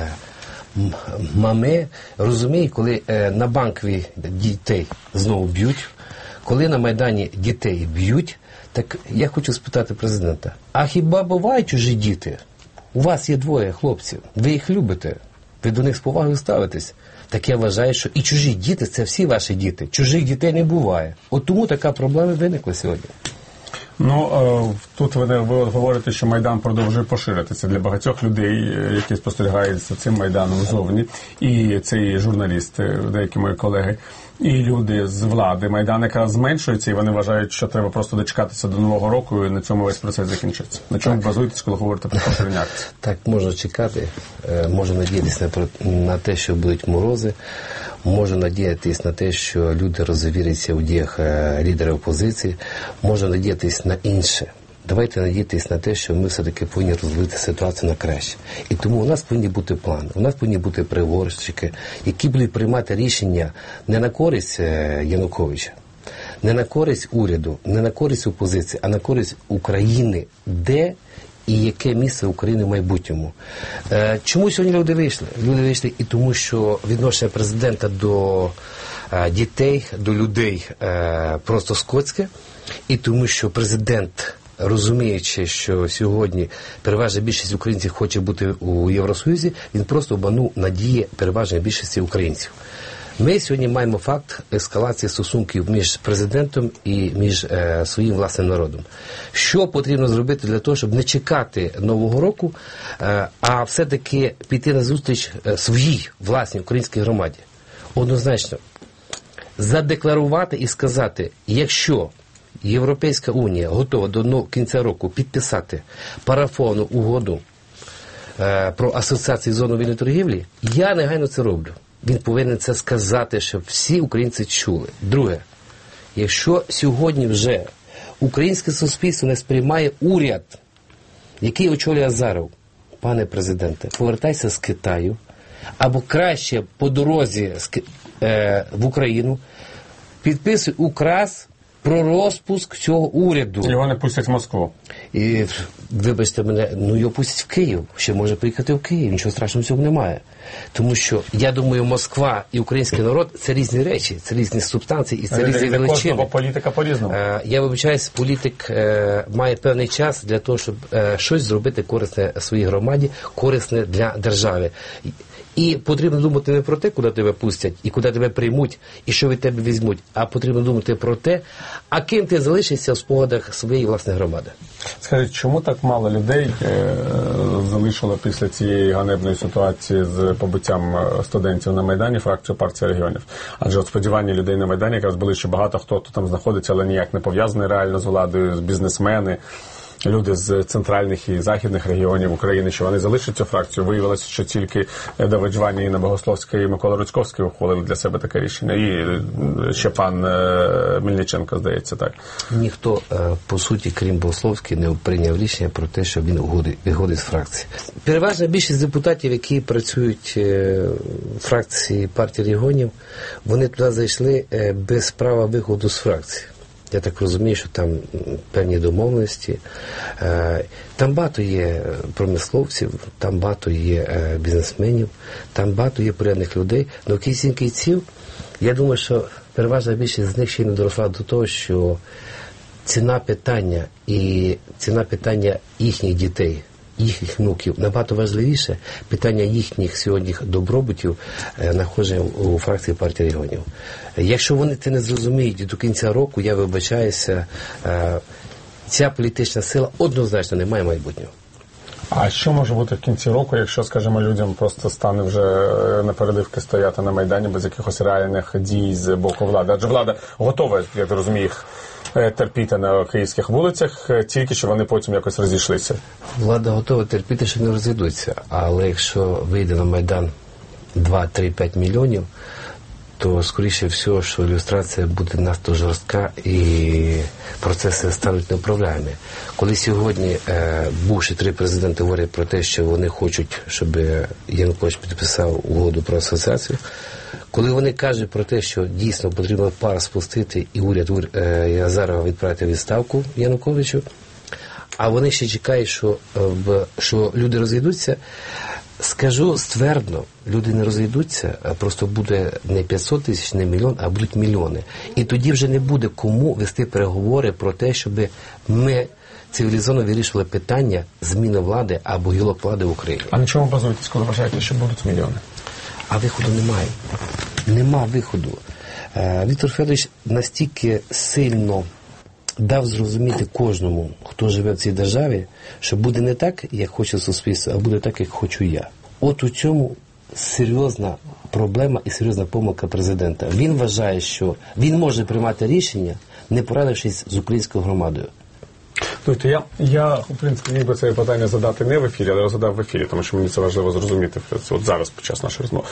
Мами розуміють, коли е, на Банкові дітей знову б'ють, коли на Майдані дітей б'ють, так я хочу спитати президента, а хіба бувають чужі діти? У вас є двоє хлопців, ви їх любите, ви до них з повагою ставитесь. Так я вважаю, що і чужі діти – це всі ваші діти. Чужих дітей не буває. От тому така проблема виникла сьогодні. Ну, тут ви говорите, що Майдан продовжує поширитися для багатьох людей, які спостерігають за цим Майданом ззовні. І це і журналісти, деякі мої колеги, і люди з влади. Майдан якраз зменшується, і вони вважають, що треба просто дочекатися до Нового року, і на цьому весь процес закінчиться. На чому базуєтесь, коли говорите про поширення акцій? Так, можна чекати, можна надіятися на, на те, що будуть морози, можна надіятися на те, що люди розвіряться у діях лідерів опозиції, можна надіятися на інше. Давайте надіятися на те, що ми все-таки повинні розвити ситуацію на краще. І тому у нас повинні бути плани, у нас повинні бути переговорщики, які будуть приймати рішення не на користь Януковича, не на користь уряду, не на користь опозиції, а на користь України, де і яке місце України в майбутньому. Е, чому сьогодні люди вийшли? Люди вийшли і тому, що відношення президента до е, дітей, до людей е, просто скотське, і тому, що президент, розуміючи, що сьогодні переважна більшість українців хоче бути у Євросоюзі, він просто обманув надії переважної більшості українців. Ми сьогодні маємо факт ескалації стосунків між президентом і між е, своїм власним народом. Що потрібно зробити для того, щоб не чекати Нового року, е, а все-таки піти на зустріч е, своїй власній українській громаді? Однозначно, задекларувати і сказати, якщо Європейська Унія готова до кінця року підписати парафовану угоду е, про асоціацію зону вільної торгівлі, я негайно це роблю. Він повинен це сказати, щоб всі українці чули. Друге, якщо сьогодні вже українське суспільство не сприймає уряд, який очолює Азаров, пане президенте, повертайся з Китаю, або краще по дорозі е, в Україну, підписуй указ про розпуск цього уряду. Його не пустять в Москву. І, вибачте мене, ну його пустять в Київ. Ще може приїхати в Київ, нічого страшного в цьому немає. Тому що, я думаю, Москва і український народ – це різні речі, це різні субстанції і це Але різні величини. Бо політика по-різному. Е, я вибачаюсь, політик е, має певний час для того, щоб е, щось зробити корисне своїй громаді, корисне для держави. І потрібно думати не про те, куди тебе пустять, і куди тебе приймуть, і що від тебе візьмуть, а потрібно думати про те, а ким ти залишишся в спогадах своєї власної громади. Скажіть, чому так мало людей е- залишило після цієї ганебної ситуації з побиттям студентів на Майдані фракцію партії регіонів? Адже от сподівання людей на Майдані якраз були, що багато хто тут там знаходиться, але ніяк не пов'язаний реально з владою, з бізнесмени, люди з центральних і західних регіонів України, що вони залишать цю фракцію. Виявилося, що тільки Давид Жванія, Інна Богословська і Микола Руцьковський ухвалили для себе таке рішення. І ще пан Мельниченко, здається, так. Ніхто, по суті, крім Богословський, не прийняв рішення про те, що він виходить з фракції. Переважна більшість депутатів, які працюють в фракції партії регіонів, вони туди зайшли без права виходу з фракції. Я так розумію, що там певні домовленості. Там багато є промисловців, там багато є бізнесменів, там багато є порядних людей. Але в кінці кінців, я думаю, що переважна більшість з них ще й не доросла до того, що ціна питання і ціна питання їхніх дітей, їхніх внуків набагато важливіше питання їхніх сьогодні добробутів знаходження у фракції партії регіонів. Якщо вони це не зрозуміють до кінця року, я вибачаюся, ця політична сила однозначно не має майбутнього. А що може бути в кінці року, якщо, скажімо, людям просто стане вже напередивки стояти на Майдані без якихось реальних дій з боку влади? Адже влада готова, я розумію, їх терпіти на київських вулицях, тільки що вони потім якось розійшлися. Влада готова терпіти, що не розійдуться. Але якщо вийде на Майдан два, три, п'ять мільйонів, то, скоріше всього, що ілюстрація буде надто жорстка і процеси стануть неуправляємі. Коли сьогодні е, бувші три президенти говорять про те, що вони хочуть, щоб Янукович підписав угоду про асоціацію, коли вони кажуть про те, що дійсно потрібно пар спустити і уряд е, Азарова відправити відставку Януковичу, а вони ще чекають, що, е, що люди розійдуться, скажу ствердно, люди не розійдуться, а просто буде не п'ятсот тисяч, не мільйон, а будуть мільйони. І тоді вже не буде кому вести переговори про те, щоб ми цивілізовано вирішували питання зміни влади або гілок влади в Україні. А на чому базуєтесь, коли вважаєте, що будуть мільйони? А виходу немає. Нема виходу. Віктор Федорович настільки сильно дав зрозуміти кожному, хто живе в цій державі, що буде не так, як хоче суспільство, а буде так, як хочу я. От у цьому серйозна проблема і серйозна помилка президента. Він вважає, що він може приймати рішення, не порадившись з українською громадою. Тобто я, я, в принципі, міг би це питання задати не в ефірі, але задав в ефірі, тому що мені це важливо зрозуміти от зараз, під час нашої розмови.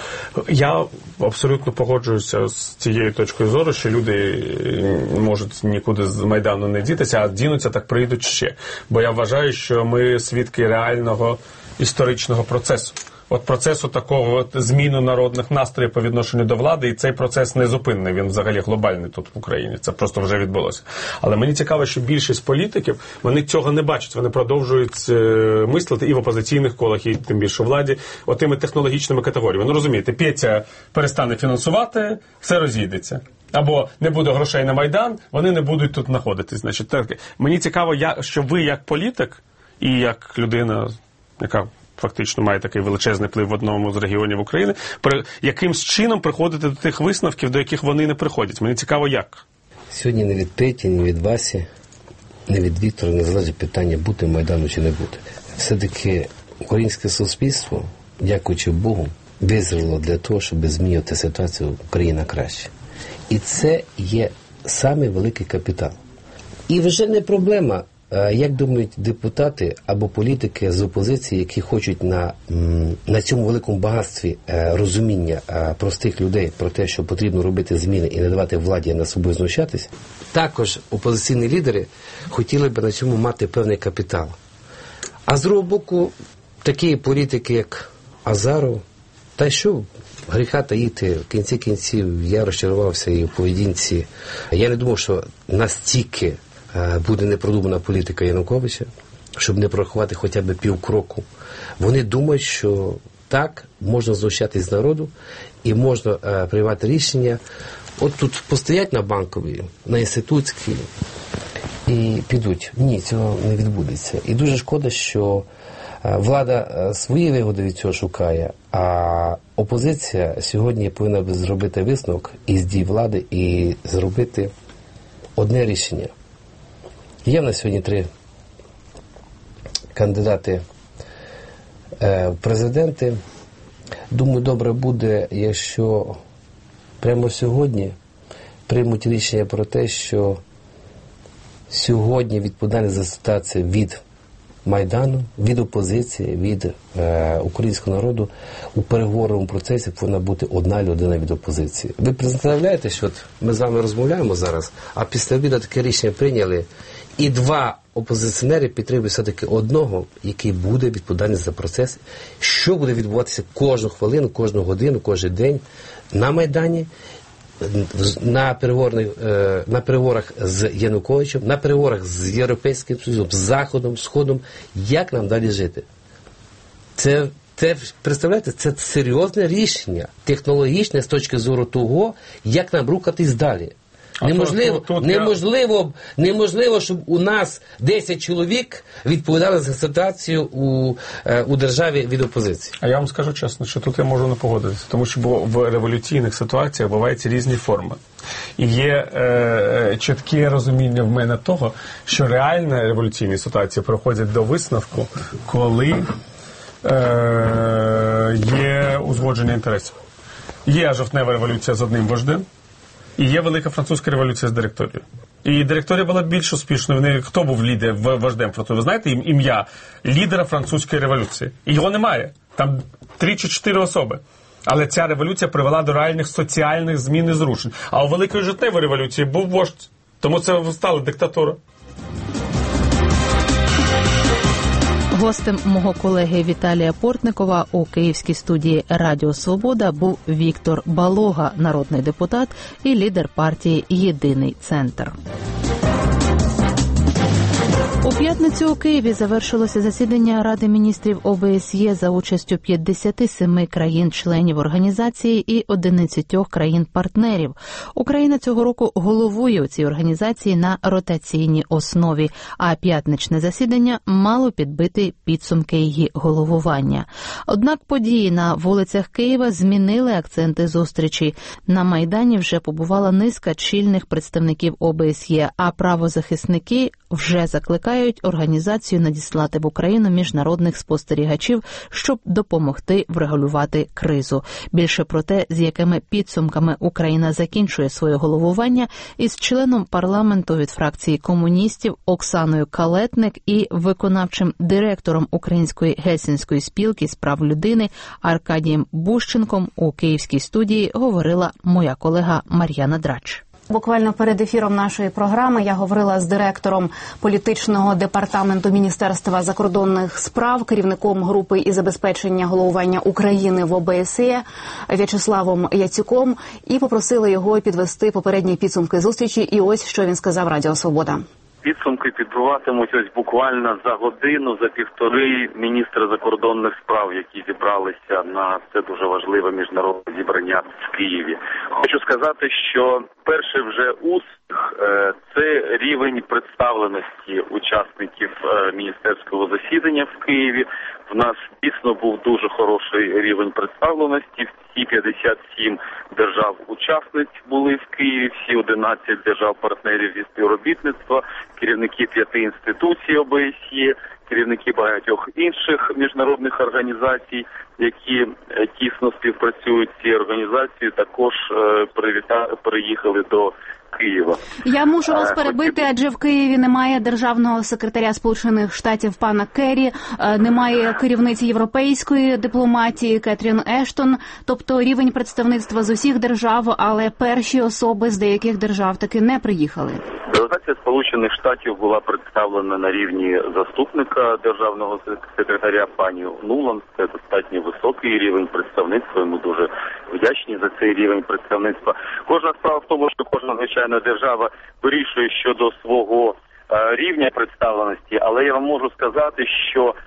Я абсолютно погоджуюся з цією точкою зору, що люди можуть нікуди з Майдану не дітися, а дінуться, так прийдуть ще. Бо я вважаю, що ми свідки реального історичного процесу. От процесу такого от зміну народних настроїв по відношенню до влади, і цей процес незупинний, він взагалі глобальний тут в Україні, це просто вже відбулося. Але мені цікаво, що більшість політиків, вони цього не бачать, вони продовжують е, мислити і в опозиційних колах, і тим більше у владі, отими технологічними категоріями. Ну розумієте, Петя перестане фінансувати, все розійдеться. Або не буде грошей на Майдан, вони не будуть тут знаходитись. Значить, так, мені цікаво, я, що ви як політик і як людина, яка фактично має такий величезний вплив в одному з регіонів України, при якимсь чином приходити до тих висновків, до яких вони не приходять. Мені цікаво, як. Сьогодні не від Петі, не від Васі, не від Віктора не залежить питання, бути Майдану чи не бути. Все-таки українське суспільство, дякуючи Богу, визріло для того, щоб змінювати ситуацію в Україні на краще. І це є самий великий капітал. І вже не проблема, як думають депутати або політики з опозиції, які хочуть на, на цьому великому багатстві розуміння простих людей про те, що потрібно робити зміни і не давати владі над собою знущатись, також опозиційні лідери хотіли б на цьому мати певний капітал. А з другого боку, такі політики, як Азаров, та що гріха таїти, в кінці кінців я розчарувався і в поведінці. Я не думав, що настільки буде непродумана політика Януковича, щоб не прорахувати хоча б півкроку. Вони думають, що так, можна знущатись з народу і можна е, приймати рішення. От тут постоять на Банковій, на Інститутській і підуть. Ні, цього не відбудеться. І дуже шкода, що е, влада свої вигоди від цього шукає, А опозиція сьогодні повинна зробити висновок із дій влади і зробити одне рішення. Є в нас сьогодні три кандидати в президенти. Думаю, добре буде, якщо прямо сьогодні приймуть рішення про те, що сьогодні відповідальність за ситуацію від Майдану, від опозиції, від е, українського народу у переговорному процесі повинна бути одна людина від опозиції. Ви представляєте, що от ми з вами розмовляємо зараз, а після обіду таке рішення прийняли, і два опозиціонери підтримують все-таки одного, який буде відповідальний за процес, що буде відбуватися кожну хвилину, кожну годину, кожен день на Майдані, на переговорах, на переговорах з Януковичем, на переговорах з Європейським Союзом, з Заходом, Сходом, як нам далі жити. Це, це, представляєте, це серйозне рішення, технологічне з точки зору того, як нам рухатись далі. Неможливо, тут, тут неможливо, я... неможливо, щоб у нас десять чоловік відповідали за ситуацію у, у державі від опозиції. А я вам скажу чесно, що тут я можу не погодитися, тому що в революційних ситуаціях бувають різні форми. І є е, чітке розуміння в мене того, що реальні революційні ситуації проходять до висновку, коли е, є узгодження інтересів. Є жовтнева революція з одним вождем, і є Велика Французька революція з директорією. І директорія була більш успішною. Вони, хто був лідер, вождем Французької? Ви знаєте ім'я лідера Французької революції? І його немає. Там три чи чотири особи. Але ця революція привела до реальних соціальних змін і зрушень. А у Великої жовтневої революції був вождь. Тому це стала диктатура. Гостем мого колеги Віталія Портникова у київській студії Радіо Свобода був Віктор Балога, народний депутат і лідер партії «Єдиний центр». У п'ятницю у Києві завершилося засідання Ради міністрів О Б С Є за участю п'ятдесят сім країн-членів організації і одинадцять країн-партнерів. Україна цього року головує у цій організації на ротаційній основі, а п'ятничне засідання мало підбити підсумки її головування. Однак події на вулицях Києва змінили акценти зустрічі. На Майдані вже побувала низка чільних представників О Б С Є, а правозахисники вже закликають організацію надіслати в Україну міжнародних спостерігачів, щоб допомогти врегулювати кризу. Більше про те, з якими підсумками Україна закінчує своє головування, із членом парламенту від фракції комуністів Оксаною Калетник і виконавчим директором Української Гельсінської спілки з прав людини Аркадієм Бущенком у київській студії говорила моя колега Мар'яна Драч. Буквально перед ефіром нашої програми я говорила з директором політичного департаменту Міністерства закордонних справ, керівником групи із забезпечення головування України в О Б С Є В'ячеславом Яцюком і попросила його підвести попередні підсумки зустрічі. І ось що він сказав Радіо Свобода. Підсумки підбиватимуть ось буквально за годину, за півтори міністри закордонних справ, які зібралися на це дуже важливе міжнародне зібрання в Києві. Хочу сказати, що перший вже успіх – це рівень представленості учасників міністерського засідання в Києві. В нас дійсно був дуже хороший рівень представленості. Всі п'ятдесят сім держав-учасниць були в Києві, всі одинадцять держав-партнерів зі співробітництва, керівники п'яти інституцій О Б С Є, керівники багатьох інших міжнародних організацій, які тісно співпрацюють з цією організацією, також приїхали до Києва. Я мушу вас перебити, адже в Києві немає державного секретаря Сполучених Штатів пана Керрі, немає керівниці європейської дипломатії Кетрін Ештон, тобто рівень представництва з усіх держав, але перші особи з деяких держав таки не приїхали. Делегація Сполучених Штатів була представлена на рівні заступника державного секретаря пані Нуланд. Це достатньо високий рівень представництва, ми дуже вдячні за цей рівень представництва. Кожна справа в тому, що кожна, звичайно, держава вирішує щодо свого рівня представленості, але я вам можу сказати, що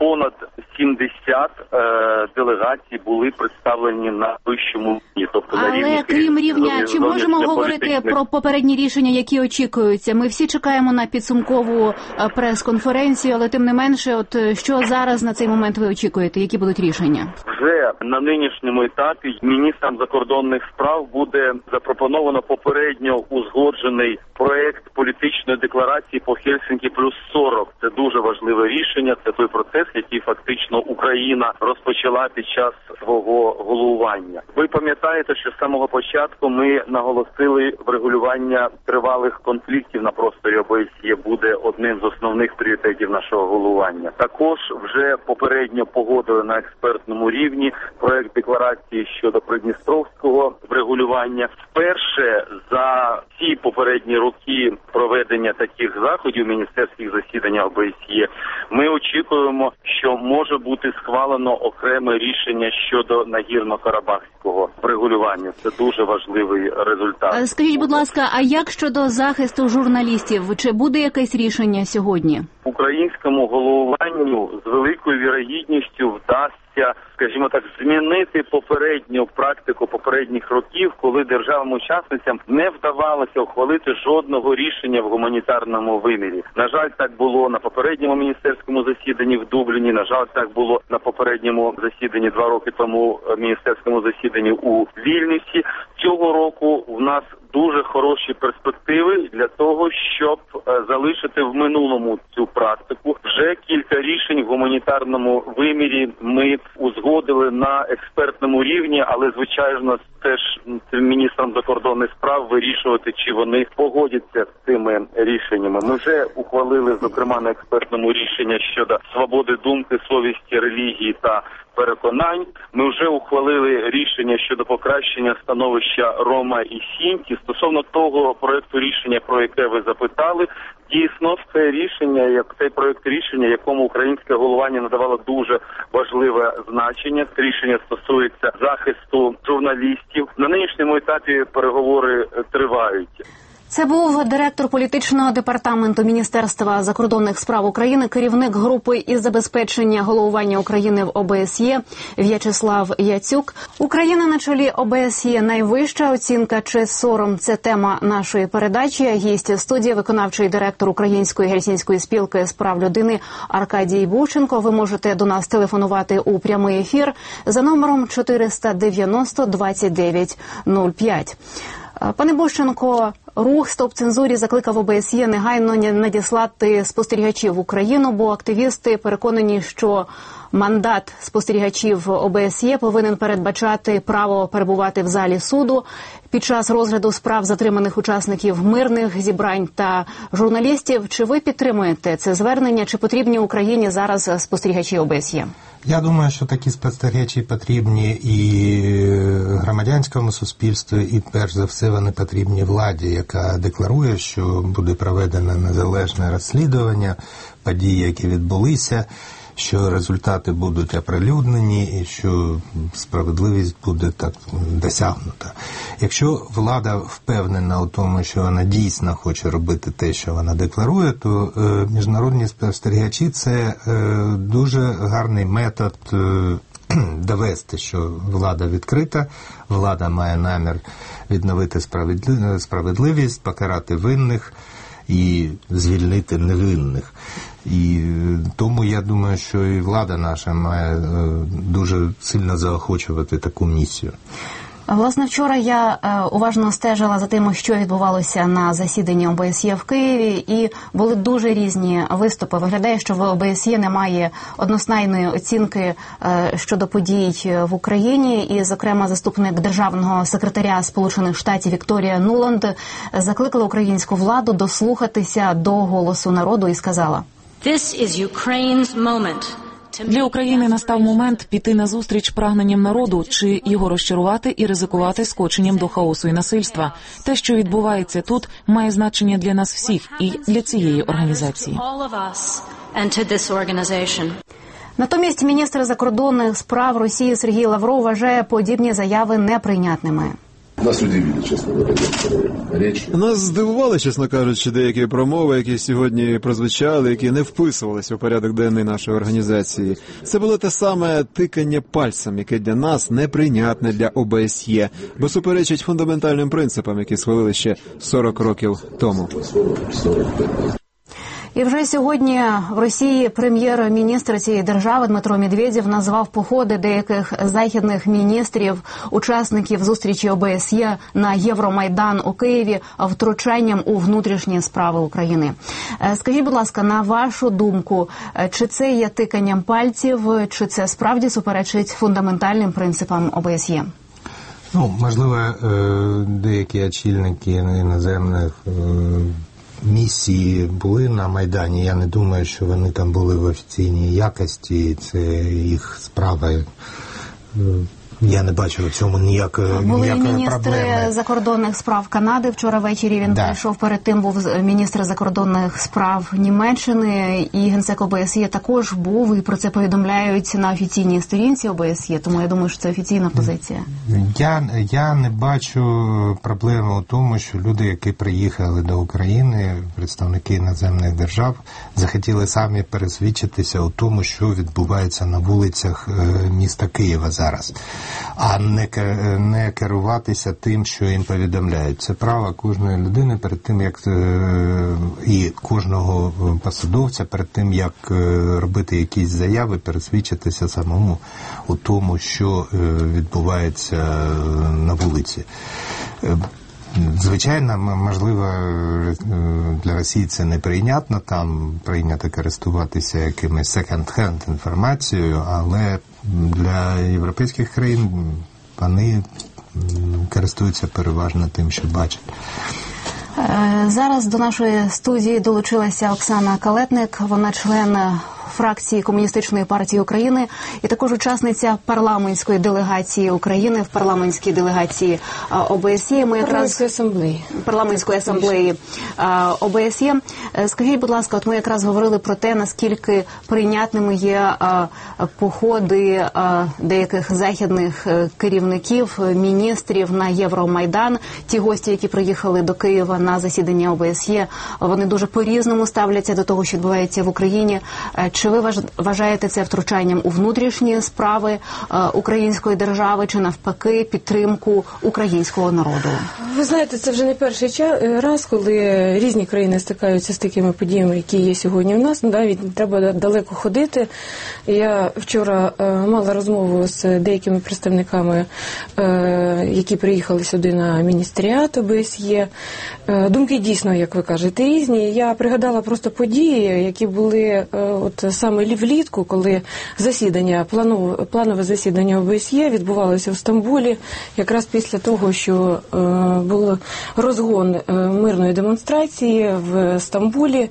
понад сімдесят е, делегацій були представлені на вищому рівні. Тобто, на рівні Але крім рівня, чи можемо говорити політичних... про попередні рішення, які очікуються? Ми всі чекаємо на підсумкову прес-конференцію, але тим не менше, от що зараз на цей момент ви очікуєте? Які будуть рішення? Вже на нинішньому етапі міністрам закордонних справ буде запропоновано попередньо узгоджений проект політичної декларації по Хельсінкі плюс сорок. Це дуже важливе рішення. Це той процес, який фактично Україна розпочала під час свого головування. Ви пам'ятаєте, що з самого початку ми наголосили врегулювання тривалих конфліктів на просторі ОБСЄ буде одним з основних пріоритетів нашого головування. Також вже попередньо погодили на експертному рівні проект декларації щодо придністровського врегулювання. Вперше за всі попередні роки проведення таких заходів, міністерських засідань ОБСЄ, ми очікуємо, що може бути схвалено окреме рішення щодо Нагірно-Карабахського врегулювання. Це дуже важливий результат. Скажіть, будь ласка, а як щодо захисту журналістів? Чи буде якесь рішення сьогодні? Українському головуванню з великою вірогідністю вдасться, скажімо так, змінити попередню практику попередніх років, коли державам-учасницям не вдавалося ухвалити жодного рішення в гуманітарному вимірі. На жаль, так було на попередньому міністерському засіданні в Дубліні, на жаль, так було на попередньому засіданні два роки тому міністерському засіданні у Вільнюсі. Цього року в нас дуже хороші перспективи для того, щоб залишити в минулому цю практику. Вже кілька рішень в гуманітарному вимірі ми узгодили на експертному рівні, але, звичайно, теж міністрам закордонних справ вирішувати, чи вони погодяться з цими рішеннями. Ми вже ухвалили, зокрема, на експертному рішення щодо свободи думки, совісті, релігії та переконань. Ми вже ухвалили рішення щодо покращення становища Рома і Сінті. Стосовно того проекту рішення, про яке ви запитали, дійсно, це рішення, як цей проект рішення, якому українське головування надавало дуже важливе значення. Це рішення стосується захисту журналістів. На нинішньому етапі переговори тривають. Це був директор політичного департаменту Міністерства закордонних справ України, керівник групи із забезпечення головування України в ОБСЄ В'ячеслав Яцюк. Україна на чолі ОБСЄ – найвища оцінка чи сором – це тема нашої передачі. Гість студії – виконавчий директор Української гельсінської спілки з прав людини Аркадій Бученко. Ви можете до нас телефонувати у прямий ефір за номером чотириста дев'яносто двадцять дев'ять нуль п'ять. Пане Бущенко, рух «Стоп цензурі» закликав ОБСЄ негайно надіслати спостерігачів в Україну, бо активісти переконані, що мандат спостерігачів ОБСЄ повинен передбачати право перебувати в залі суду під час розгляду справ затриманих учасників мирних зібрань та журналістів. Чи ви підтримуєте це звернення? Чи потрібні Україні зараз спостерігачі ОБСЄ? Я думаю, що такі спостерігачі потрібні і громадянському суспільству, і перш за все вони потрібні владі, яка декларує, що буде проведено незалежне розслідування подій, які відбулися, що результати будуть оприлюднені і що справедливість буде так досягнута. Якщо влада впевнена у тому, що вона дійсно хоче робити те, що вона декларує, то е, міжнародні спостерігачі – це е, дуже гарний метод е, довести, що влада відкрита, влада має намір відновити справедливість, покарати винних і звільнити невинних. І тому я думаю, що і влада наша має дуже сильно заохочувати таку місію. Власне, вчора я е, уважно стежила за тим, що відбувалося на засіданні ОБСЄ в Києві, і були дуже різні виступи. Виглядає, що в ОБСЄ немає одностайної оцінки е, щодо подій в Україні, і, зокрема, заступник державного секретаря Сполучених Штатів Вікторія Нуланд закликала українську владу дослухатися до голосу народу і сказала: This is Ukraine's moment. Для України настав момент піти назустріч прагненням народу, чи його розчарувати і ризикувати скоченням до хаосу і насильства. Те, що відбувається тут, має значення для нас всіх і для цієї організації. Натомість міністр закордонних справ Росії Сергій Лавров вважає подібні заяви неприйнятними. Нас удивили, чесно говоря, речі. Нас здивували, чесно кажучи, деякі промови, які сьогодні прозвучали, які не вписувалися у порядок денний нашої організації. Це було те саме тикання пальцем, яке для нас неприйнятне для О Б С Є, бо суперечить фундаментальним принципам, які схвалили ще сорок років тому. І вже сьогодні в Росії прем'єр-міністр цієї держави Дмитро Медведєв назвав походи деяких західних міністрів, учасників зустрічі О Б С Є на Євромайдан у Києві втручанням у внутрішні справи України. Скажіть, будь ласка, на вашу думку, чи це є тиканням пальців, чи це справді суперечить фундаментальним принципам О Б С Є? Ну, можливо, деякі очільники іноземних місії були на Майдані. Я не думаю, що вони там були в офіційній якості. Це їх справа. Я не бачу в цьому ніякої, були ніякої міністри проблеми. закордонних справ Канади. Вчора ввечері він да. прийшов. Перед тим був міністр закордонних справ Німеччини. І генсек О Б С Є також був. І про це повідомляють на офіційній сторінці О Б С Є. Тому я думаю, що це офіційна позиція. Я, я не бачу проблеми у тому, що люди, які приїхали до України, представники іноземних держав, захотіли самі пересвідчитися у тому, що відбувається на вулицях міста Києва зараз. А не, не керуватися тим, що їм повідомляють. Це право кожної людини перед тим, як і кожного посадовця перед тим, як робити якісь заяви, пересвідчитися самому у тому, що відбувається на вулиці. Звичайно, можливо, для Росії це неприйнятно, там прийнято користуватися якимось секонд-хенд інформацією, але для європейських країн вони користуються переважно тим, що бачать. Зараз до нашої студії долучилася Оксана Калетник, вона член фракції Комуністичної партії України і також учасниця парламентської делегації України в парламентській делегації О Б С Є. Ми якраз асамблеї. парламентської асамблеї О Б С Є. Скажіть, будь ласка, от ми якраз говорили про те, наскільки прийнятними є походи деяких західних керівників, міністрів на Євромайдан. Ті гості, які приїхали до Києва на засідання О Б С Є, вони дуже по-різному ставляться до того, що відбувається в Україні. Чи ви вважаєте це втручанням у внутрішні справи української держави, чи навпаки підтримку українського народу? Ви знаєте, це вже не перший раз, коли різні країни стикаються з такими подіями, які є сьогодні в нас. Навіть треба далеко ходити. Я вчора мала розмову з деякими представниками, які приїхали сюди на міністеріат О Б С Є. Думки дійсно, як ви кажете, різні. Я пригадала просто події, які були от саме влітку, коли засідання, планове, планове засідання О Б С Є відбувалося в Стамбулі, якраз після того, що е, був розгон е, мирної демонстрації в Стамбулі.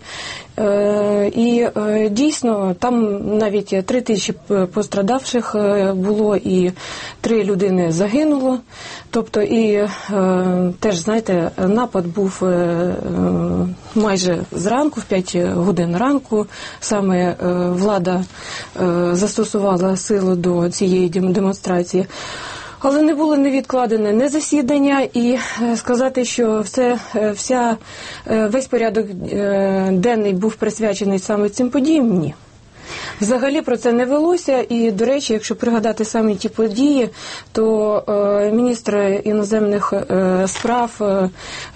Е, і е, дійсно, там навіть три тисячі пострадавших було і три людини загинуло. Тобто і е, теж, знаєте, напад був е, майже зранку, в п'ять годин ранку. Саме е, влада е, застосувала силу до цієї демонстрації. Але не було не відкладене не засідання, і сказати, що все, вся, весь порядок денний був присвячений саме цим подіям, ні. Взагалі про це не велося, і, до речі, якщо пригадати самі ті події, то е, міністр іноземних е, справ е,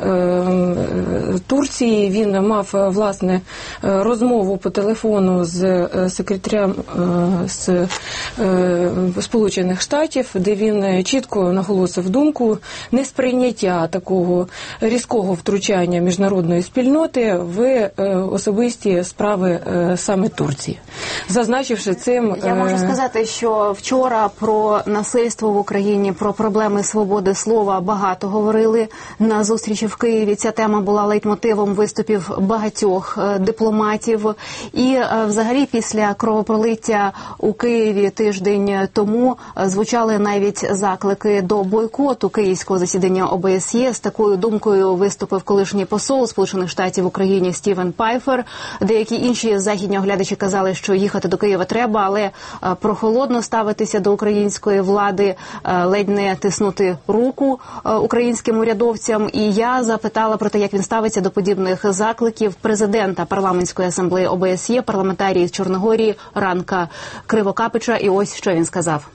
е, Турції, він мав, власне, розмову по телефону з е, секретарем е, з е, Сполучених Штатів, де він чітко наголосив думку несприйняття такого різкого втручання міжнародної спільноти в е, особисті справи е, саме Турції. Зазначивши цим... Я можу сказати, що вчора про насильство в Україні, про проблеми свободи слова багато говорили на зустрічі в Києві. Ця тема була лейтмотивом виступів багатьох дипломатів. І взагалі після кровопролиття у Києві тиждень тому звучали навіть заклики до бойкоту київського засідання О Б С Є. З такою думкою виступив колишній посол Сполучених Штатів в Україні Стівен Пайфер. Деякі інші західні оглядачі казали, що їх їхати до Києва треба, але прохолодно ставитися до української влади, ледь не тиснути руку українським урядовцям. І я запитала про те, як він ставиться до подібних закликів президента парламентської асамблеї О Б С Є, парламентарії з Чорногорії Ранка Кривокапича, і ось що він сказав.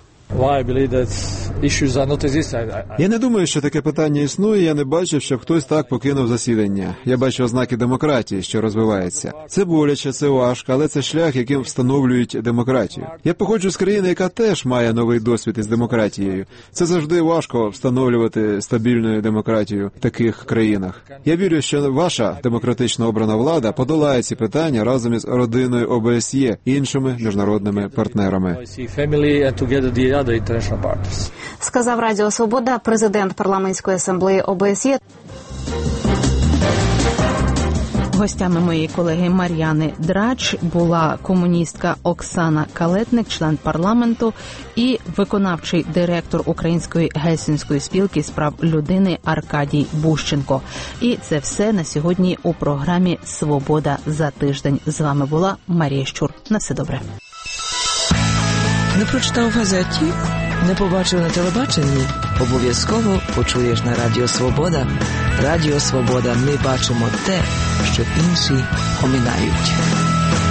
Я не думаю, що таке питання існує, я не бачив, щоб хтось так покинув засідання. Я бачу ознаки демократії, що розвивається. Це боляче, це важко, але це шлях, яким встановлюють демократію. Я походжу з країни, яка теж має новий досвід із демократією. Це завжди важко встановлювати стабільну демократію в таких країнах. Я вірю, що ваша демократично обрана влада подолає ці питання разом із родиною О Б С Є і іншими міжнародними партнерами. Сказав Радіо Свобода президент парламентської асамблеї О Б С Є. Гостями моєї колеги Мар'яни Драч була комуністка Оксана Калетник, член парламенту, і виконавчий директор Української гельсінської спілки з прав людини Аркадій Бущенко. І це все на сьогодні у програмі «Свобода за тиждень». З вами була Марія Щур. На все добре. Не прочитав в газеті? Не побачив на телебаченні? Обов'язково почуєш на Радіо Свобода. Радіо Свобода. Ми бачимо те, що інші оминають.